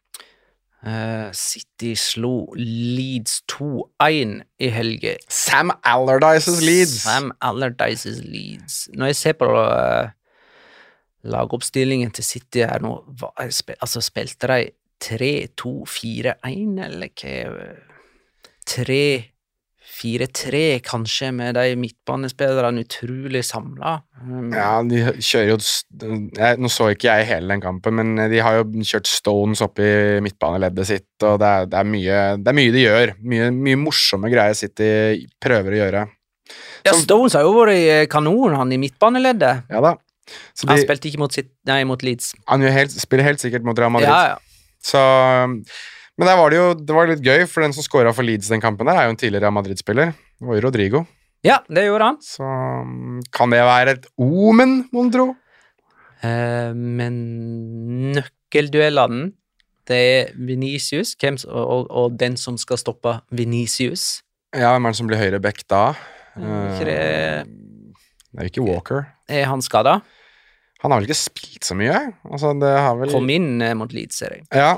[SPEAKER 1] Uh, City slo Leeds to én i helge.
[SPEAKER 3] Sam Allardyce's Leeds.
[SPEAKER 1] Sam Allardyce's Leeds. Når jeg ser på uh, lagoppstillingen til City her nå, hva, spil, altså spilte de tre to fire én, eller hva? tre fire tre kanskje, med de midtbanespillerne utrolig samlet. Um,
[SPEAKER 3] Ja, de kjører jo jeg, Nå så ikke jeg hele den kampen, men de har jo kjørt Stones opp i midtbaneleddet sitt, og det er, det er, mye, det er mye de gjør. Mye, mye morsomme greier City prøver å gjøre.
[SPEAKER 1] ja,
[SPEAKER 3] Som-
[SPEAKER 1] Stones har jo vært i kanon, han i midtbaneleddet.
[SPEAKER 3] Ja da. Så
[SPEAKER 1] Han
[SPEAKER 3] de,
[SPEAKER 1] spilte ikke mot, sitt, nei, mot Leeds.
[SPEAKER 3] han gjør helt, spiller helt sikkert mot Real Madrid.
[SPEAKER 1] Ja, ja.
[SPEAKER 3] Så, men der var det jo det var litt gøy, for den som scoret for Leeds den kampen der, er jo en tidligere Real Madrid-spiller. Det var jo Rodrigo.
[SPEAKER 1] Ja, det gjorde han.
[SPEAKER 3] Så kan det være et omen, mon tro?
[SPEAKER 1] Eh, men nøkkelduellene, det er Vinicius hvem, s- og, og, og den som skal stoppe Vinicius.
[SPEAKER 3] Ja, hvem er det som blir høyre back da?
[SPEAKER 1] Er ikke det-
[SPEAKER 3] Eh, det er jo ikke Walker.
[SPEAKER 1] Er han skadet?
[SPEAKER 3] Han har vel ikke spilt så mye? Altså, det har vel...
[SPEAKER 1] Kom inn eh, mot Leeds, ser jeg.
[SPEAKER 3] Ja.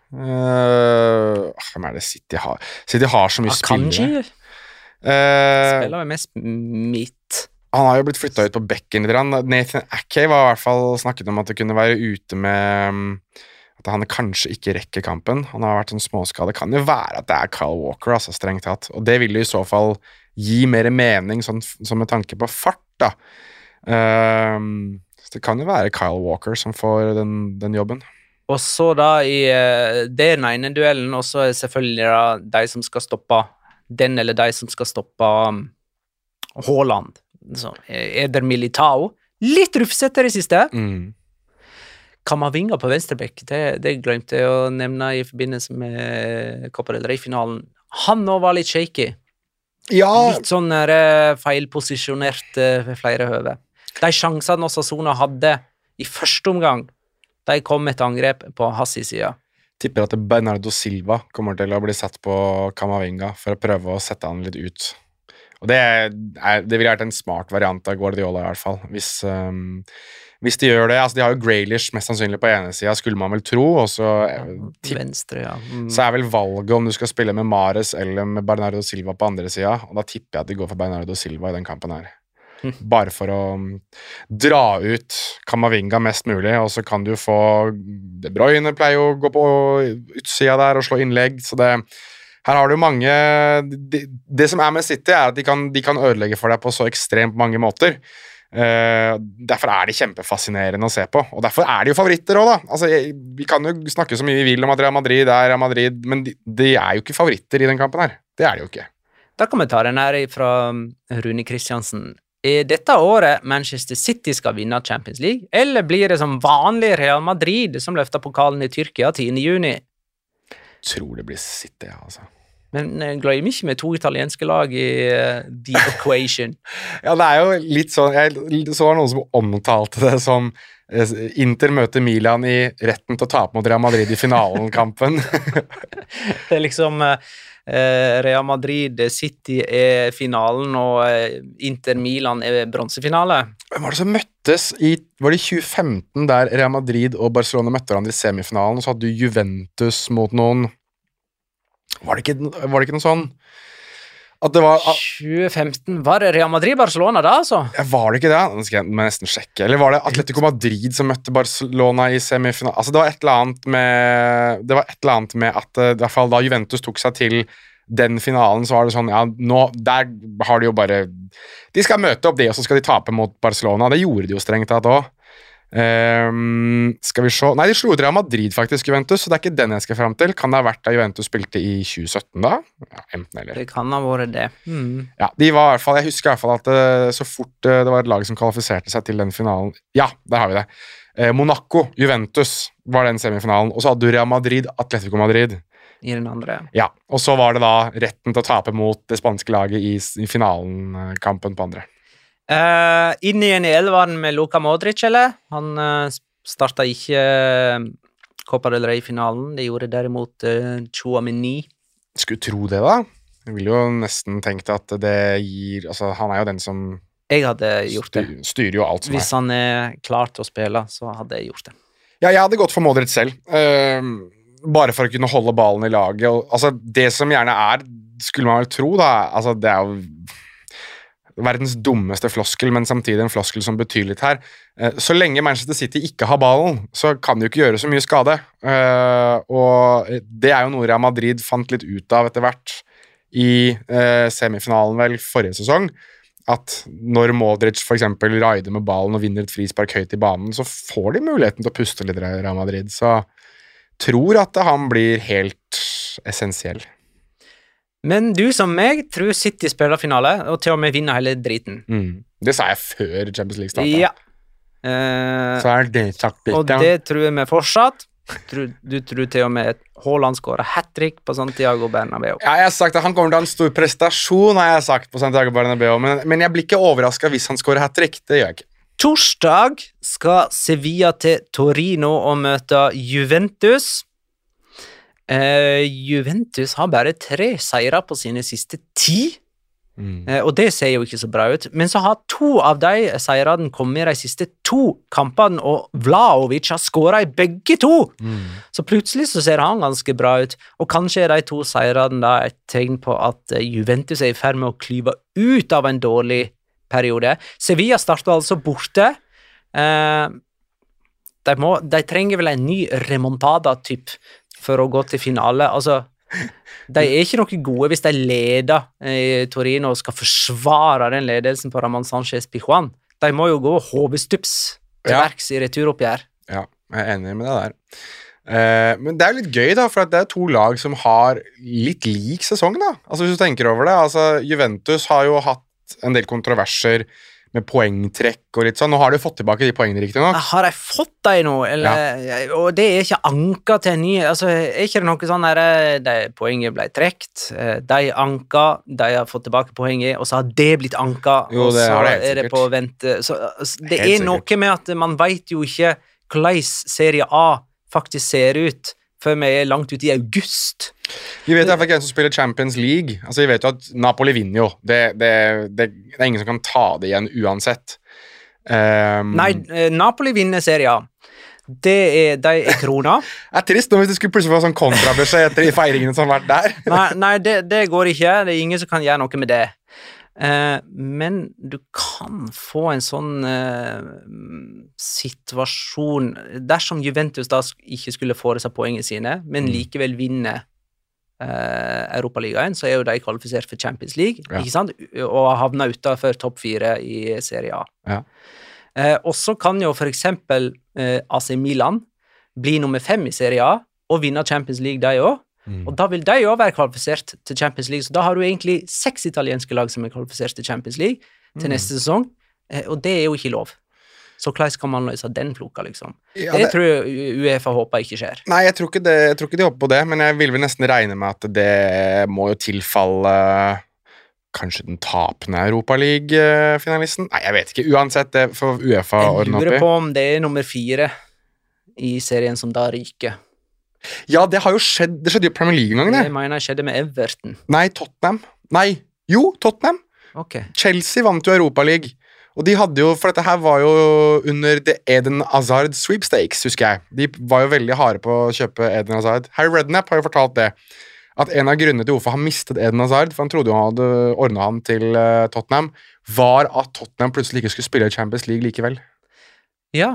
[SPEAKER 3] Eh, hvem er det City har? City har så mye
[SPEAKER 1] Akanji
[SPEAKER 3] spillere. Eh,
[SPEAKER 1] spiller jo mest midt.
[SPEAKER 3] han har jo blitt flyttet ut på bekken litt. grann. Nathan Ackey var i hvert fall snakket om at det kunne være ute med mm, at han kanskje ikke rekker kampen. Han har vært en småskade. Det kan jo være at det er Kyle Walker, altså strengt tatt. Og det vil jo i så fall gi mer mening, sånn, sånn med tanke på fart, da. Ehm, så det kan jo være Kyle Walker som får den, den jobben.
[SPEAKER 1] Og så da i eh, det er den ene duellen, og så er selvfølgelig da de som skal stoppe den eller de som skal stoppe um, Haaland. Så eh, Eder Militao. Litt rufsete det siste.
[SPEAKER 3] Mm.
[SPEAKER 1] Kamavinga på venstrebekk, det, det glemte jeg å nevne i forbindelse med Copa del Rey-finalen. Han nå var litt shaky.
[SPEAKER 3] Ja,
[SPEAKER 1] Litt sånn der, feilposisjonert eh, ved flere høve. De sjansene Osasuna hadde i første omgang, de kom med et angrep på hans side.
[SPEAKER 3] tipper at Bernardo Silva kommer til å bli satt på Kamavinga for å prøve å sette han litt ut. Og det, er, det ville vært en smart variant av Guardiola i hvert fall, hvis, um, hvis de gjør det. Altså, de har jo Grealish mest sannsynlig på ene siden, skulle man vel tro, og så, tipp,
[SPEAKER 1] Venstre, ja. Mm.
[SPEAKER 3] så er vel valget om du skal spille med Mares eller med Bernardo Silva på andre siden, og da tipper jeg at de går for Bernardo Silva i den kampen her.
[SPEAKER 1] Mm.
[SPEAKER 3] Bare for å um, dra ut Kamavinga mest mulig, og så kan du få De Bruyne pleier jo å gå på utsida der og slå innlegg, så det her har du mange det, det som er med City, er at de kan, de kan ødelegge for deg på så ekstremt mange måter. Uh, derfor er de kjempefascinerende å se på, og derfor er de jo favoritter også da. Altså, jeg, vi kan jo snakke så mye vi vil om at Real Madrid er Real Madrid, men de, de er jo ikke favoritter i den kampen her. Det er de jo ikke.
[SPEAKER 1] Da kommentaren her fra Rune Kristiansen. Er dette året Manchester City skal vinne Champions League, eller blir det som vanlig Real Madrid som løfter pokalen i Tyrkia tiende juni?
[SPEAKER 3] Tror det blir City, ja, altså.
[SPEAKER 1] Men uh, glem ikke med to italienske lag i uh, The Equation.
[SPEAKER 3] Ja, det er jo litt sånn, jeg så noen som omtalte det som eh, Inter møter Milan i retten til å tape mot Real Madrid i finalen-kampen.
[SPEAKER 1] Det er liksom uh, Real Madrid City er finalen, og uh, Inter Milan er bronsefinale.
[SPEAKER 3] Hvem var det som møttes i, var det i tjue femten der Real Madrid og Barcelona møtte hverandre i semifinalen, og så hadde du Juventus mot noen, var det ikke, var det ikke noe sånn, at det var,
[SPEAKER 1] tjue femten, var det Real Madrid-Barcelona da, altså?
[SPEAKER 3] ja, var det ikke det? Nå skal jeg nesten sjekke, eller var det Atletico Madrid som møtte Barcelona i semifinalen? Altså det var et eller annet med, det var et eller annet med at, i hvert fall da Juventus tok seg til den finalen, så var det sånn, ja, nå, der har de jo bare, de skal møte opp det, og så skal de tape mot Barcelona. Det gjorde de jo strengt tatt også. Um, skal vi se, nei, de slo ut Real Madrid faktisk, Juventus, så det er ikke den jeg skal frem til. Kan det ha vært da Juventus spilte i tjue sytten da? Ja, enten eller.
[SPEAKER 1] Det kan ha vært det. Mm.
[SPEAKER 3] Ja, de var i hvert fall, jeg husker i hvert fall at det, så fort det var et lag som kvalifiserte seg til den finalen, ja, der har vi det. Eh, Monaco, Juventus var den semifinalen, og så hadde du Real Madrid, Atletico Madrid.
[SPEAKER 1] I den andre.
[SPEAKER 3] Ja, og så var det da retten til å tape mot det spanske laget i, i finalen-kampen på andre.
[SPEAKER 1] Uh, inn igjen i elveren med Luka Modric, eller? Han uh, startet ikke uh, Copa del Rey-finalen. Det gjorde derimot uh, Chouameni.
[SPEAKER 3] Skulle tro det da. Jeg vil jo nesten tenkt at det gir, altså han er jo den som
[SPEAKER 1] Jeg hadde gjort det.
[SPEAKER 3] styr, styrer jo alt som er.
[SPEAKER 1] Hvis han er klar til å spille, så hadde jeg gjort det.
[SPEAKER 3] Ja, jeg hadde gått for Modric selv. Uh, bare for å kunne holde ballen i laget. Og, altså, det som gjerne er, skulle man vel tro da, altså det er jo verdens dummeste floskel, men samtidig en floskel som betyr litt her. Uh, så lenge Manchester City ikke har ballen, så kan de jo ikke gjøre så mye skade. Uh, og det er jo noe Real Madrid fant litt ut av etter hvert i eh, semifinalen vel forrige sesong, at når Modric for eksempel raider med ballen og vinner et frispark høyt i banen, så får de muligheten til å puste litt i Real Madrid, så tror at han blir helt essensiell.
[SPEAKER 1] Men du som meg tror City spiller finale, og til og med vinner hele driten.
[SPEAKER 3] Mm. Det sa jeg før Champions League startet.
[SPEAKER 1] Ja. Eh,
[SPEAKER 3] så er det sagt litt,
[SPEAKER 1] og det tror vi fortsatt. Tror, du tror til og med Haaland skårer hat-trick på Santiago Bernabeu.
[SPEAKER 3] Ja, jeg har sagt at han kommer til å ha en stor prestasjon, har jeg sagt på Santiago Bernabeu, men, men jeg blir ikke overrasket hvis han skårer hat-trick, det gjør jeg ikke.
[SPEAKER 1] Torsdag skal Sevilla til Torino og møte Juventus. Uh, Juventus har bare tre seire på sine siste ti, mm. uh, og det ser jo ikke så bra ut. Men så har to av de seirene kommet i de siste to kampene, og Vlahovic har skåret i begge to. Mm. Så plutselig så ser han ganske bra ut, og kanskje er de to seirene da et tegn på at Juventus er i ferd med å klyve ut av en dårlig periode. Sevilla starter altså borte. Uh, de, må, de trenger vel en ny remontada-typ for å gå til finale. Altså, de er ikke noe gode hvis de leder i Torino og skal forsvare den ledelsen på Ramon Sanchez Pizjuan. De må jo gå hovestups til
[SPEAKER 3] ja.
[SPEAKER 1] verks i returoppgjør.
[SPEAKER 3] Ja, jeg er enig med det der. Uh, men det er litt gøy da, for at det er to lag som har litt lik sesong da. Altså hvis du tenker over det, altså Juventus har jo hatt en del kontroverser med poengtrekk og litt sånn. Nå har de fått tilbake de poengene riktig nok.
[SPEAKER 1] Har de fått de nå? Eller, ja. Og det er ikke anka til en ny, altså er ikke det noe sånn der, de poenget ble trekt, de anka, de har fått tilbake poenget, og så har det blitt anka,
[SPEAKER 3] jo,
[SPEAKER 1] og
[SPEAKER 3] det
[SPEAKER 1] så
[SPEAKER 3] det
[SPEAKER 1] er det på vent. Så altså, det
[SPEAKER 3] helt
[SPEAKER 1] er noe sikkert. Med at man vet jo ikke hvordan Serie A faktisk ser ut, før vi er langt ute i august.
[SPEAKER 3] Vi vet i hvert fall hvem som spiller Champions League. Altså, vi vet jo at Napoli vinner jo. Det, det, det, det er ingen som kan ta det igjen uansett. Um,
[SPEAKER 1] Nei, Napoli vinner Serie A. Det er, de er krona.
[SPEAKER 3] Det er trist nå hvis du skulle plutselig få sånn kontrabeskjed etter de feiringene som har vært der.
[SPEAKER 1] nei, nei det, det går ikke. Det er ingen som kan gjøre noe med det. Uh, men du kan få en sånn uh, situasjon dersom Juventus da ikke skulle få disse poengene sine, men mm. likevel vinne uh, Europaligaen, så er jo de kvalifisert for Champions League, ja. Ikke sant? Og havner utenfor topp fire i Serie A.
[SPEAKER 3] Ja.
[SPEAKER 1] Uh, og så kan jo for eksempel uh, A C Milan bli nummer fem i Serie A og vinne Champions League de også. Mm. Og da vil de jo være kvalifisert til Champions League, så da har du egentlig seks italienske lag som er kvalifisert til Champions League til mm. neste sesong, eh, og det er jo ikke lov. Så hvordan kan man løse den floka, liksom? Ja, det, det tror jeg UEFA håper ikke skjer.
[SPEAKER 3] Nei, jeg tror ikke, det, jeg tror ikke de håper på det, men jeg vil vel nesten regne med at det må jo tilfalle kanskje den tapende Europa League-finalisten? Nei, jeg vet ikke. Uansett, det får UEFA ordne opp i.
[SPEAKER 1] Jeg lurer på om det er nummer fire i serien som da ryker.
[SPEAKER 3] Ja, det har jo skjedd, det skjedde jo i Premier League en gang, det.
[SPEAKER 1] Jeg mener det skjedde med Everton.
[SPEAKER 3] Nei, Tottenham. Nei, jo, Tottenham.
[SPEAKER 1] Okay.
[SPEAKER 3] Chelsea vant jo Europa League, og de hadde jo, for dette her var jo under The Eden Hazard Sweepstakes, husker jeg. De var jo veldig harde på å kjøpe Eden Hazard. Harry Redknapp har jo fortalt det, at en av grunnene til hvorfor han mistet Eden Hazard, for han trodde jo han hadde ordnet han til uh, Tottenham, var at Tottenham plutselig ikke skulle spille i Champions League likevel.
[SPEAKER 1] Ja,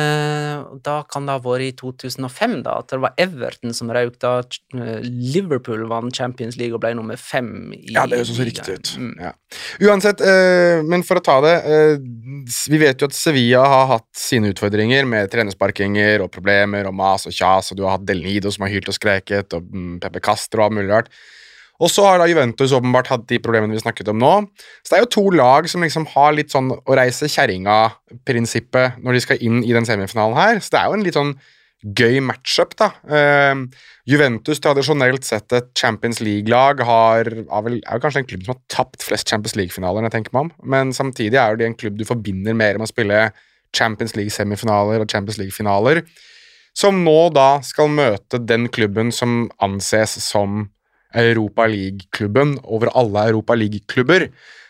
[SPEAKER 1] eh, da kan det ha vært i to tusen og fem da, at det var Everton som røk da Liverpool vant Champions League og ble nummer fem i...
[SPEAKER 3] Ja, det er jo så riktig ut. Mm. Ja. Uansett, eh, men for å ta det, eh, vi vet jo at Sevilla har hatt sine utfordringer med trenersparkinger og problemer og mas og kjas, og du har hatt Del Nido som har hylt og skreket, og mm, Pepe Castro og mulig rart. Og så har da Juventus åpenbart hatt de problemene vi snakket om nå. Så det er jo to lag som liksom har litt sånn å reise kjerringa-prinsippet når de skal inn i den semifinalen her. Så det er jo en litt sånn gøy matchup da. Uh, Juventus tradisjonelt sett et Champions League-lag har, er vel er jo kanskje en klubb som har tapt flest Champions League-finaler, når jeg tenker meg om. Men samtidig er jo det en klubb du forbinder mer med å spille Champions League-semifinaler og Champions League-finaler, som nå da skal møte den klubben som anses som Europa League-klubben over alle Europa League-klubber.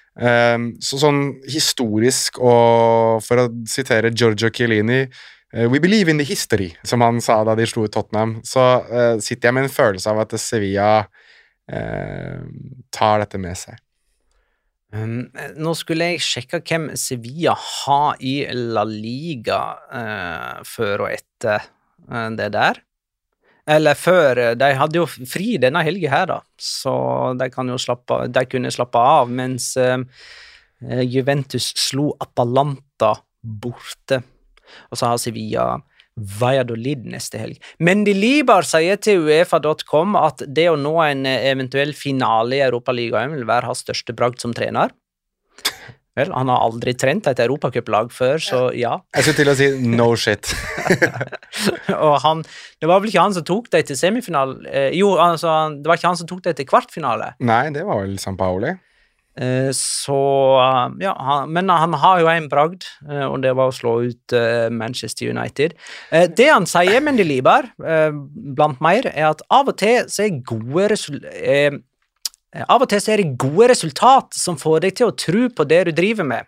[SPEAKER 3] Um, så sånn historisk, og for å sitere Giorgio Chiellini, uh, we believe in the history, som han sa da de slo i Tottenham, så uh, sitter jeg med en følelse av at Sevilla uh, tar dette med seg.
[SPEAKER 1] Um, nå skulle jeg sjekke hvem Sevilla har i La Liga uh, før og etter uh, det der. Eller før, de hadde jo fri denne helgen her da, så de, kan jo slappe, de kunne slappe av, mens uh, Juventus slo Atalanta borte, og så har Sevilla Valladolid neste helg. Mendilibar sier til UEFA punktum com at det å nå en eventuell finale i Europaligaen vil være hans største bragd som trener. Vel, han har aldri trent et Europacup-lag før, så ja.
[SPEAKER 3] Jeg skulle til å si no shit.
[SPEAKER 1] Og han, det var vel ikke han som tok det til semifinal, eh, jo, altså, det var ikke han som tok det til kvartfinale.
[SPEAKER 3] Nei, det var vel San Paoli.
[SPEAKER 1] Eh, så, ja, han, men han har jo en bragd, eh, og det var å slå ut eh, Manchester United. Eh, det han sier, Mendilibar, eh, blant mer, er at av og til så er gode resultater, eh, Av og til så er det gode resultat som får deg til å tro på det du driver med.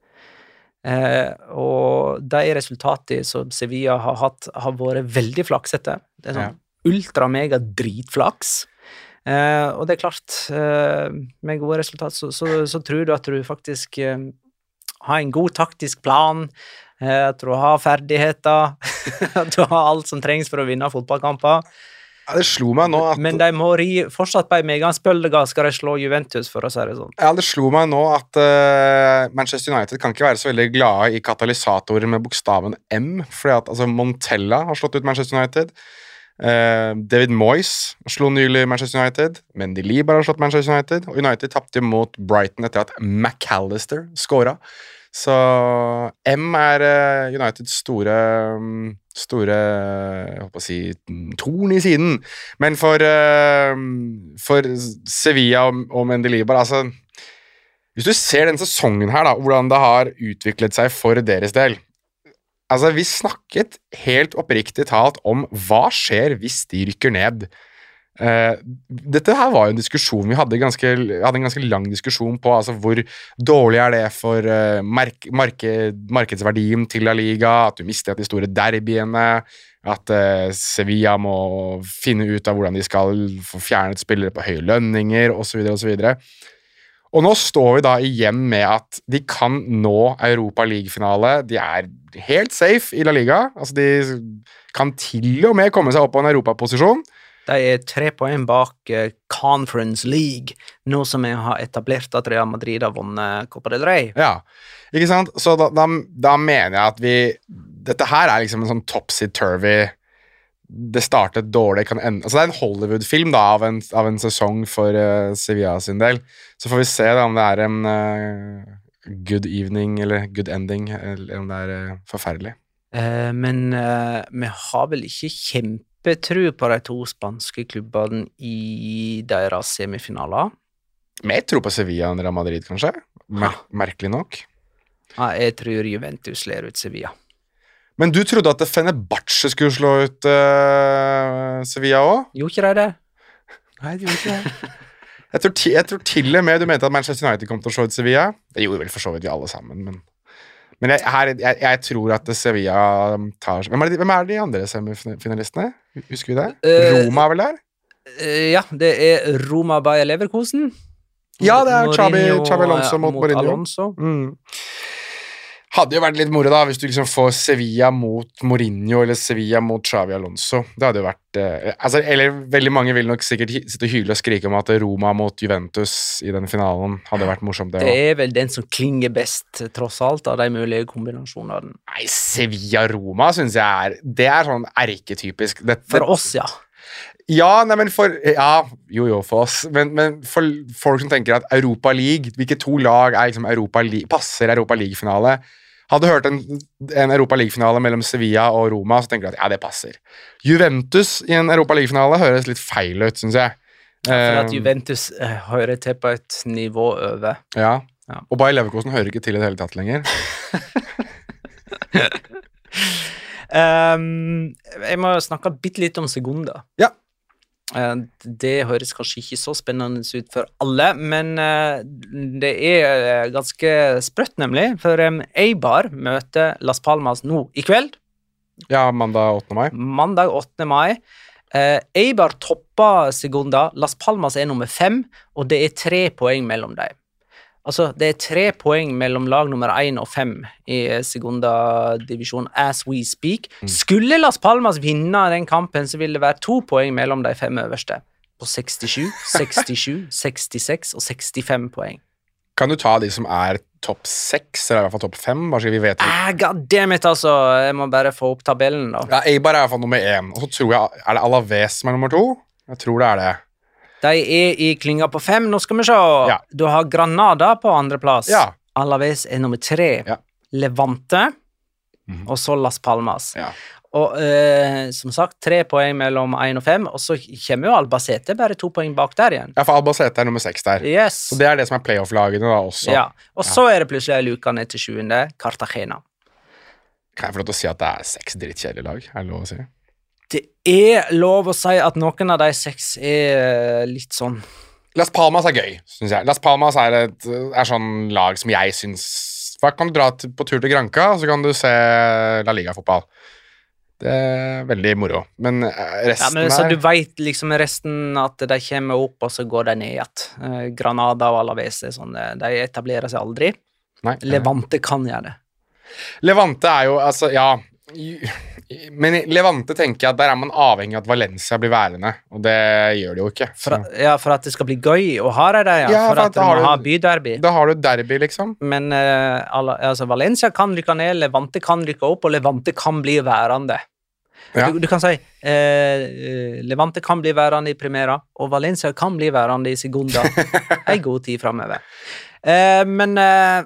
[SPEAKER 1] Eh, og de resultatene som Sevilla har hatt, har vært veldig flaksete. Det er sånn ja. ultra-mega dritflaks. Eh, og det er klart, eh, med gode resultat så, så, så tror du at du faktisk eh, har en god taktisk plan, eh, at du har ferdigheter, at du har alt som trengs for å vinne fotballkamper.
[SPEAKER 3] Ja, det slo meg nå at...
[SPEAKER 1] Men de må ri fortsatt på en megansbølga skal de slå Juventus, for å si det sånn.
[SPEAKER 3] Ja, det slo meg nå at uh, Manchester United kan ikke være så veldig glade i katalysatorer med bokstaven M, fordi at altså, Montella har slått ut Manchester United, uh, David Moyes slo nylig Manchester United, Mendilibar har slått Manchester United, og United tappte mot Brighton etter at McAllister skåret. Så M er uh, Uniteds store... Um, store, jeg håper å si, torn i siden. Men for, uh, for Sevilla og, og Mendilibar, altså, hvis du ser den sesongen her da, hvordan det har utviklet seg for deres del, altså, vi snakket helt oppriktig talt om hva skjer hvis de rykker ned. Uh, dette her var jo en diskusjon vi hadde, ganske, hadde en ganske lang diskusjon på, altså hvor dårlig er det for uh, mark, marked, markedsverdien til La Liga, at du mister de store derbyene, at uh, Sevilla må finne ut av hvordan de skal få fjernet spillere på høye lønninger, og så videre, og så videre. Og nå står vi da igjen med at de kan nå Europa League-finale, de er helt safe i La Liga, altså de kan til og med komme seg opp på en europaposisjon.
[SPEAKER 1] De er tre poeng bak uh, Conference League, nå som jeg har etablert at Real Madrid har vunnet Copa del Rey.
[SPEAKER 3] Ja, ikke sant? Så da, da, da mener jeg at vi... Dette her er liksom en sånn topsy-turvy, det startet dårlig, kan ende... Altså det er en Hollywood-film da, av en, av en sesong for uh, Sevilla sin del. Så får vi se da om det er en uh, good evening, eller good ending, eller om det er uh, forferdelig.
[SPEAKER 1] Uh, men uh, vi har vel ikke kjempe tro på de to spanske klubbene i deres semifinaler.
[SPEAKER 3] Mer tro på Sevilla enn Real Madrid, kanskje? Mer merkelig nok.
[SPEAKER 1] Ja, jeg tror Juventus ler ut Sevilla.
[SPEAKER 3] Men du trodde at Fenerbahçe skulle slå ut uh, Sevilla også?
[SPEAKER 1] Gjorde ikke de det?
[SPEAKER 3] Nei, de gjorde ikke det. jeg, tror ti, jeg tror til og med du mente at Manchester United kom til å slå ut Sevilla. Det gjorde vel for så vidt vi alle sammen, men... Men jeg, her, jeg, jeg tror at Sevilla tar... Hvem er, de, hvem er de andre semifinalistene? Husker vi det? Uh, Roma er vel der?
[SPEAKER 1] Uh, ja, det er Roma Bayer Leverkusen.
[SPEAKER 3] Ja, det er Xabi, Xabi Alonso mot, mot Mourinho.
[SPEAKER 1] Alonso.
[SPEAKER 3] Mm. Hadde jo vært litt moro da, hvis du liksom får Sevilla mot Mourinho, eller Sevilla mot Xabi Alonso. Det hadde jo vært... Eh, altså, eller veldig mange vil nok sikkert sitte og hyle og skrike om at Roma mot Juventus i den finalen hadde vært morsomt det.
[SPEAKER 1] Det er vel den som klinger best, tross alt, av de mulige kombinasjonene.
[SPEAKER 3] Nei, Sevilla-Roma synes jeg er... Det er sånn erketypisk. Det, det,
[SPEAKER 1] for oss, ja.
[SPEAKER 3] Ja, nei, men for... Ja, jo, jo, for oss. Men, men for folk som tenker at Europa League, hvilke to lag er liksom Europa League, passer Europa League-finale... Hadde hørt en, en Europa League-finale mellom Sevilla og Roma, så tenker jeg at ja, det passer. Juventus i en Europa League-finale høres litt feil ut, synes jeg.
[SPEAKER 1] Ja, for at Juventus uh, hører til på et nivå over.
[SPEAKER 3] Ja, ja. Og Bayer Leverkusen hører ikke til i det hele tatt lenger.
[SPEAKER 1] um, jeg må snakke bitte litt om Segunda.
[SPEAKER 3] Ja.
[SPEAKER 1] Det høres kanskje ikke så spennende ut for alle, men det er ganske sprøtt nemlig, for Eibar møter Las Palmas nå i kveld.
[SPEAKER 3] Ja, mandag åttende mai.
[SPEAKER 1] Mandag åttende mai. Eibar topper Segunda, Las Palmas er nummer fem, og det er tre poeng mellom dem. Altså, det er tre poeng mellom lag nummer én og fem i segunda divisjon as we speak.
[SPEAKER 3] Mm.
[SPEAKER 1] Skulle Las Palmas vinne den kampen, så vil det være to poeng mellom de fem øverste. På sekstisju, sekstisju, sekstiseks og sekstifem poeng.
[SPEAKER 3] Kan du ta de som er topp seks, eller i hvert fall topp fem, bare så vi vet det?
[SPEAKER 1] Ah, goddammit, altså. Jeg må bare få opp tabellen, da.
[SPEAKER 3] Ja, Eibar er i hvert fall nummer én, og så tror jeg, er det Alaves som er nummer to? Jeg tror det er det.
[SPEAKER 1] De er i klynga på fem, nå skal vi se.
[SPEAKER 3] Ja.
[SPEAKER 1] Du har Granada på andre plass.
[SPEAKER 3] Ja.
[SPEAKER 1] Alaves er nummer tre.
[SPEAKER 3] Ja.
[SPEAKER 1] Levante,
[SPEAKER 3] Mhm.
[SPEAKER 1] og så Las Palmas.
[SPEAKER 3] Ja.
[SPEAKER 1] Og eh, som sagt, tre poeng mellom én og fem, og så kommer jo Albacete bare to poeng bak der igjen.
[SPEAKER 3] Ja, for Albacete er nummer seks der.
[SPEAKER 1] Yes.
[SPEAKER 3] Så det er det som er playoff-lagene da også.
[SPEAKER 1] Ja. Og så er det plutselig en luka ned til sjuende, Cartagena.
[SPEAKER 3] Kan jeg få lov til å si at det er seks drittkjedelige lag? Er det lov å si?
[SPEAKER 1] Det er lov å si at noen av de seks er litt sånn
[SPEAKER 3] Las Palmas er gøy, synes jeg. Las Palmas er et er sånn lag som jeg synes... Hva kan du dra til, på tur til Granca, og så kan du se La Liga-fotball. Det er veldig moro. Men resten
[SPEAKER 1] ja, men, så
[SPEAKER 3] er...
[SPEAKER 1] du vet liksom resten at de kommer opp, og så går de ned igjen. Eh, Granada og Alaves er sånn, de etablerer seg aldri.
[SPEAKER 3] Nei,
[SPEAKER 1] Levante kan gjøre det.
[SPEAKER 3] Levante er jo, altså, ja... Men i Levante tenker jeg at der er man avhengig av at Valencia blir værende, og det gjør det jo ikke. Så.
[SPEAKER 1] For at, ja, for at det skal bli gøy å ha det der, ja.
[SPEAKER 3] Ja,
[SPEAKER 1] for,
[SPEAKER 3] for
[SPEAKER 1] at
[SPEAKER 3] at
[SPEAKER 1] du
[SPEAKER 3] da har
[SPEAKER 1] må
[SPEAKER 3] du-
[SPEAKER 1] ha byderby.
[SPEAKER 3] Da har du derby, liksom.
[SPEAKER 1] Men eh, alle, altså, Valencia kan lykke ned, Levante kan lykke opp, og Levante kan bli værende.
[SPEAKER 3] Ja.
[SPEAKER 1] Du, du kan si eh, Levante kan bli værende i Primera, og Valencia kan bli værende i Segunda en god tid fremover. Eh, men eh,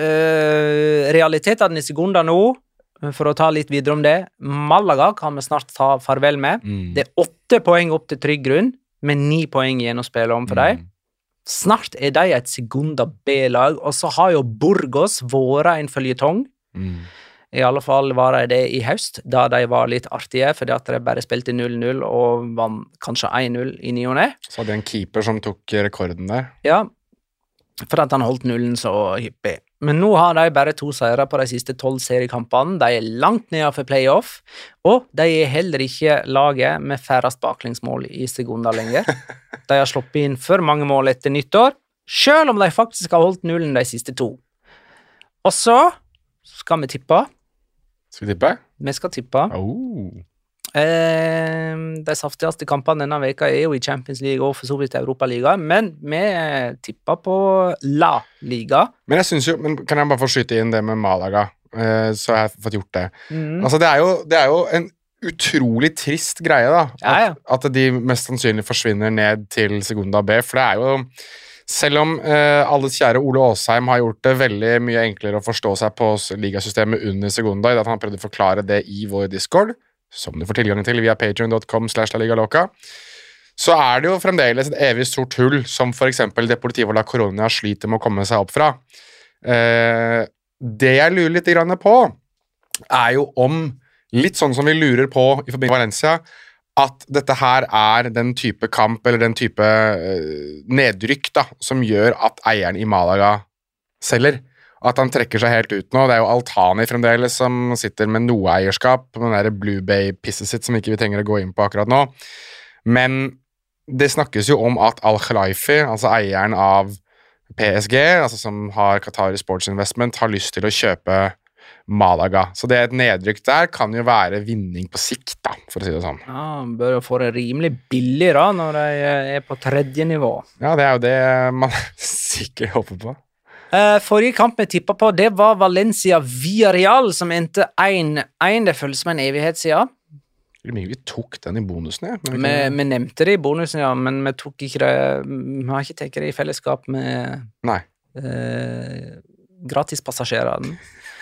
[SPEAKER 1] eh, realitetene i Segunda nå, for å ta litt videre om det, Malaga kan vi snart ta farvel med.
[SPEAKER 3] Mm.
[SPEAKER 1] Det er åtte poeng opp til trygg grunn, med ni poeng igjen å spille om for dem. Snart er de et Segunda B-lag, og så har jo Burgos vært en føljetong.
[SPEAKER 3] Mm.
[SPEAKER 1] I alle fall var de det i høst, da de var litt artige, fordi at de bare spilte null null og vant kanskje én null i ny og ne.
[SPEAKER 3] Så hadde jeg en keeper som tok rekorden der.
[SPEAKER 1] Ja, for at han holdt nullen så hyppig. Men nå har de bare to seire på de siste tolv seriekampene. De er langt nede for playoff, og de er heller ikke laget med færrest baklengsmål i Segunda lenger. De har sluppet inn for mange mål etter nyttår, selv om de faktisk har holdt nullen de siste to. Og så skal vi tippe.
[SPEAKER 3] Skal vi tippe?
[SPEAKER 1] Vi skal tippe.
[SPEAKER 3] Oh.
[SPEAKER 1] Eh, de saftigste kampene denne veka er jo i Champions League og for så vidt Europaliga, men vi tipper på La Liga.
[SPEAKER 3] Men jeg synes jo, men kan jeg bare få skyte inn det med Malaga, eh, så har jeg fått gjort det.
[SPEAKER 1] Mm.
[SPEAKER 3] Altså, det er, jo, det er jo en utrolig trist greie da, at,
[SPEAKER 1] Ja, ja.
[SPEAKER 3] at de mest sannsynlig forsvinner ned til Segunda B, for det er jo, selv om eh, alles kjære Ole Åsheim har gjort det veldig mye enklere å forstå seg på ligasystemet under Segunda, i det at han har prøvd å forklare det i vår Discord, som du får tilgang til via patreon dot com slash la liga loca, så er det jo fremdeles et evig sort hull, som for eksempel Deportivo La Coronia sliter med å komme seg opp fra. Eh, det jeg lurer litt grann på, er jo om, litt sånn som vi lurer på i forbindelse med Valencia, at dette her er den type kamp, eller den type eh, nedrykk da, som gjør at eieren i Malaga selger. At han trekker seg helt ut nå. Det er jo Altani fremdeles som sitter med noe eierskap på den der Blue Bay-pisset sitt som ikke vi trenger å gå inn på akkurat nå. Men det snakkes jo om at Al-Khelaifi, altså eieren av P S G, altså som har Qatari Sports Investment, har lyst til å kjøpe Malaga. Så det er et nedrykk der kan jo være vinning på sikt, da, for å si det sånn.
[SPEAKER 1] Ja, bør jo få det rimelig billig da, når de er på tredje nivå.
[SPEAKER 3] Ja, det er jo det man sikkert håper på.
[SPEAKER 1] Uh, forrige kamp vi tippet på, det var Valencia Villarreal, som endte én én. Det føles som en evighet siden.
[SPEAKER 3] Det er mye vi tok den i bonusen, ja. Men
[SPEAKER 1] Vi,
[SPEAKER 3] vi
[SPEAKER 1] vi nevnte det i bonusen, ja, men vi tok ikke det Vi har ikke tatt det i fellesskap med
[SPEAKER 3] Nei.
[SPEAKER 1] uh, gratispassasjerene.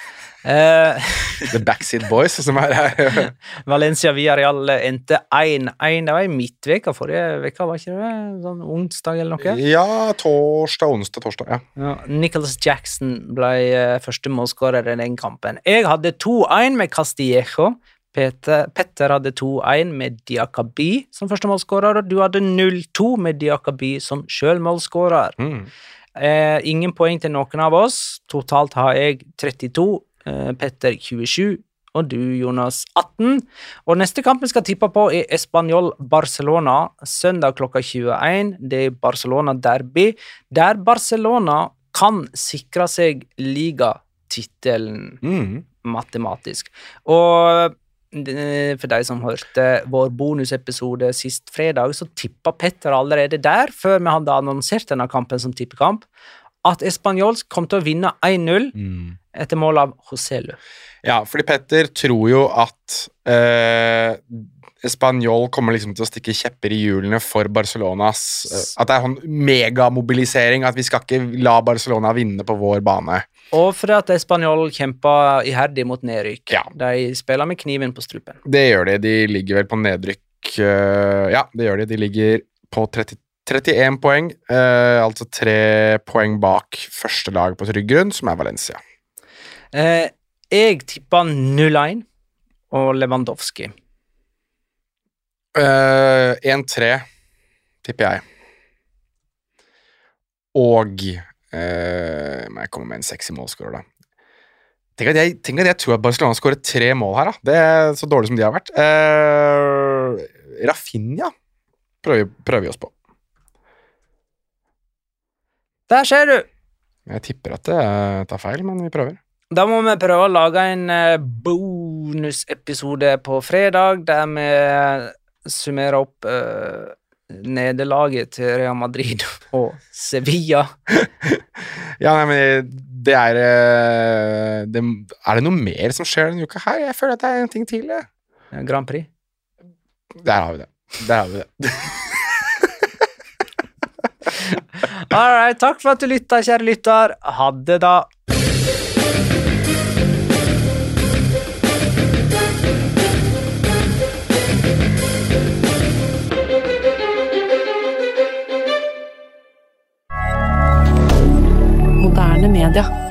[SPEAKER 1] Uh,
[SPEAKER 3] The Backseat Boys, som er her.
[SPEAKER 1] Valencia Villarreal endte én én. Det var i midtveka forrige veka, var ikke det? Sånn onsdag eller noe?
[SPEAKER 3] Ja, torsdag, onsdag, torsdag, ja.
[SPEAKER 1] Ja, Nicholas Jackson ble uh, første målskårer i den kampen. Jeg hadde to én med Castillejo. Peter, Petter hadde to én med Diakaby som første målskårer, og du hadde null to med Diakaby som selvmålskårer.
[SPEAKER 3] Mm.
[SPEAKER 1] Eh, ingen poeng til noen av oss. Totalt har jeg trettito, eh, Petter tjuesju, og du, Jonas, atten. Og neste kamp vi skal tippe på er Espanyol Barcelona, søndag klokka tjueen. Det er Barcelona derby, der Barcelona kan sikre seg ligatittelen
[SPEAKER 3] Mm.
[SPEAKER 1] matematisk. Og eh, for de som hørte vår bonusepisode sist fredag, så tippa Petter allerede der, før vi hadde annonsert denne kampen som tippekamp, at Espanyol kom til å vinne one null
[SPEAKER 3] Mm.
[SPEAKER 1] etter mål av Joselu.
[SPEAKER 3] Ja, fordi Petter tror jo at eh, Espanyol kommer liksom til å stikke kjepper i hjulene for Barcelonas eh, at det er sånn megamobilisering, at vi skal ikke la Barcelona vinne på vår bane.
[SPEAKER 1] Og fordi at Espanyol kjemper iherdig mot nedrykk.
[SPEAKER 3] Ja.
[SPEAKER 1] De spiller med kniven på strupen.
[SPEAKER 3] Det gjør de. De ligger vel på nedrykk eh, Ja, det gjør de. De ligger på tretti, trettien poeng, eh, altså tre poeng bak første lag på trygg grunn, som er Valencia.
[SPEAKER 1] Eh, jeg tipper null one og Lewandowski.
[SPEAKER 3] Uh, en tre, tipper jeg. Og uh, må jeg komme med en sexy målskårer, da. Tenk at, jeg, tenk at jeg tror at Barcelona skårer tre mål her, da. Det er så dårlig som de har vært. Uh, Rafinha prøver, prøver vi oss på.
[SPEAKER 1] Der ser du!
[SPEAKER 3] Jeg tipper at det uh, tar feil, men vi prøver.
[SPEAKER 1] Da må vi prøve å lage en uh, bonusepisode på fredag, der vi summerer opp uh, nederlaget til Real Madrid og Sevilla.
[SPEAKER 3] Ja, nei, men det er uh, det, Er det noe mer som skjer denne uka her? Jeg føler at det er en ting til. Ja.
[SPEAKER 1] Grand Prix.
[SPEAKER 3] Der har vi det. Der har vi det.
[SPEAKER 1] Alright, takk for at du lytta, kjære lytter. Ha det da.
[SPEAKER 4] Moderne media.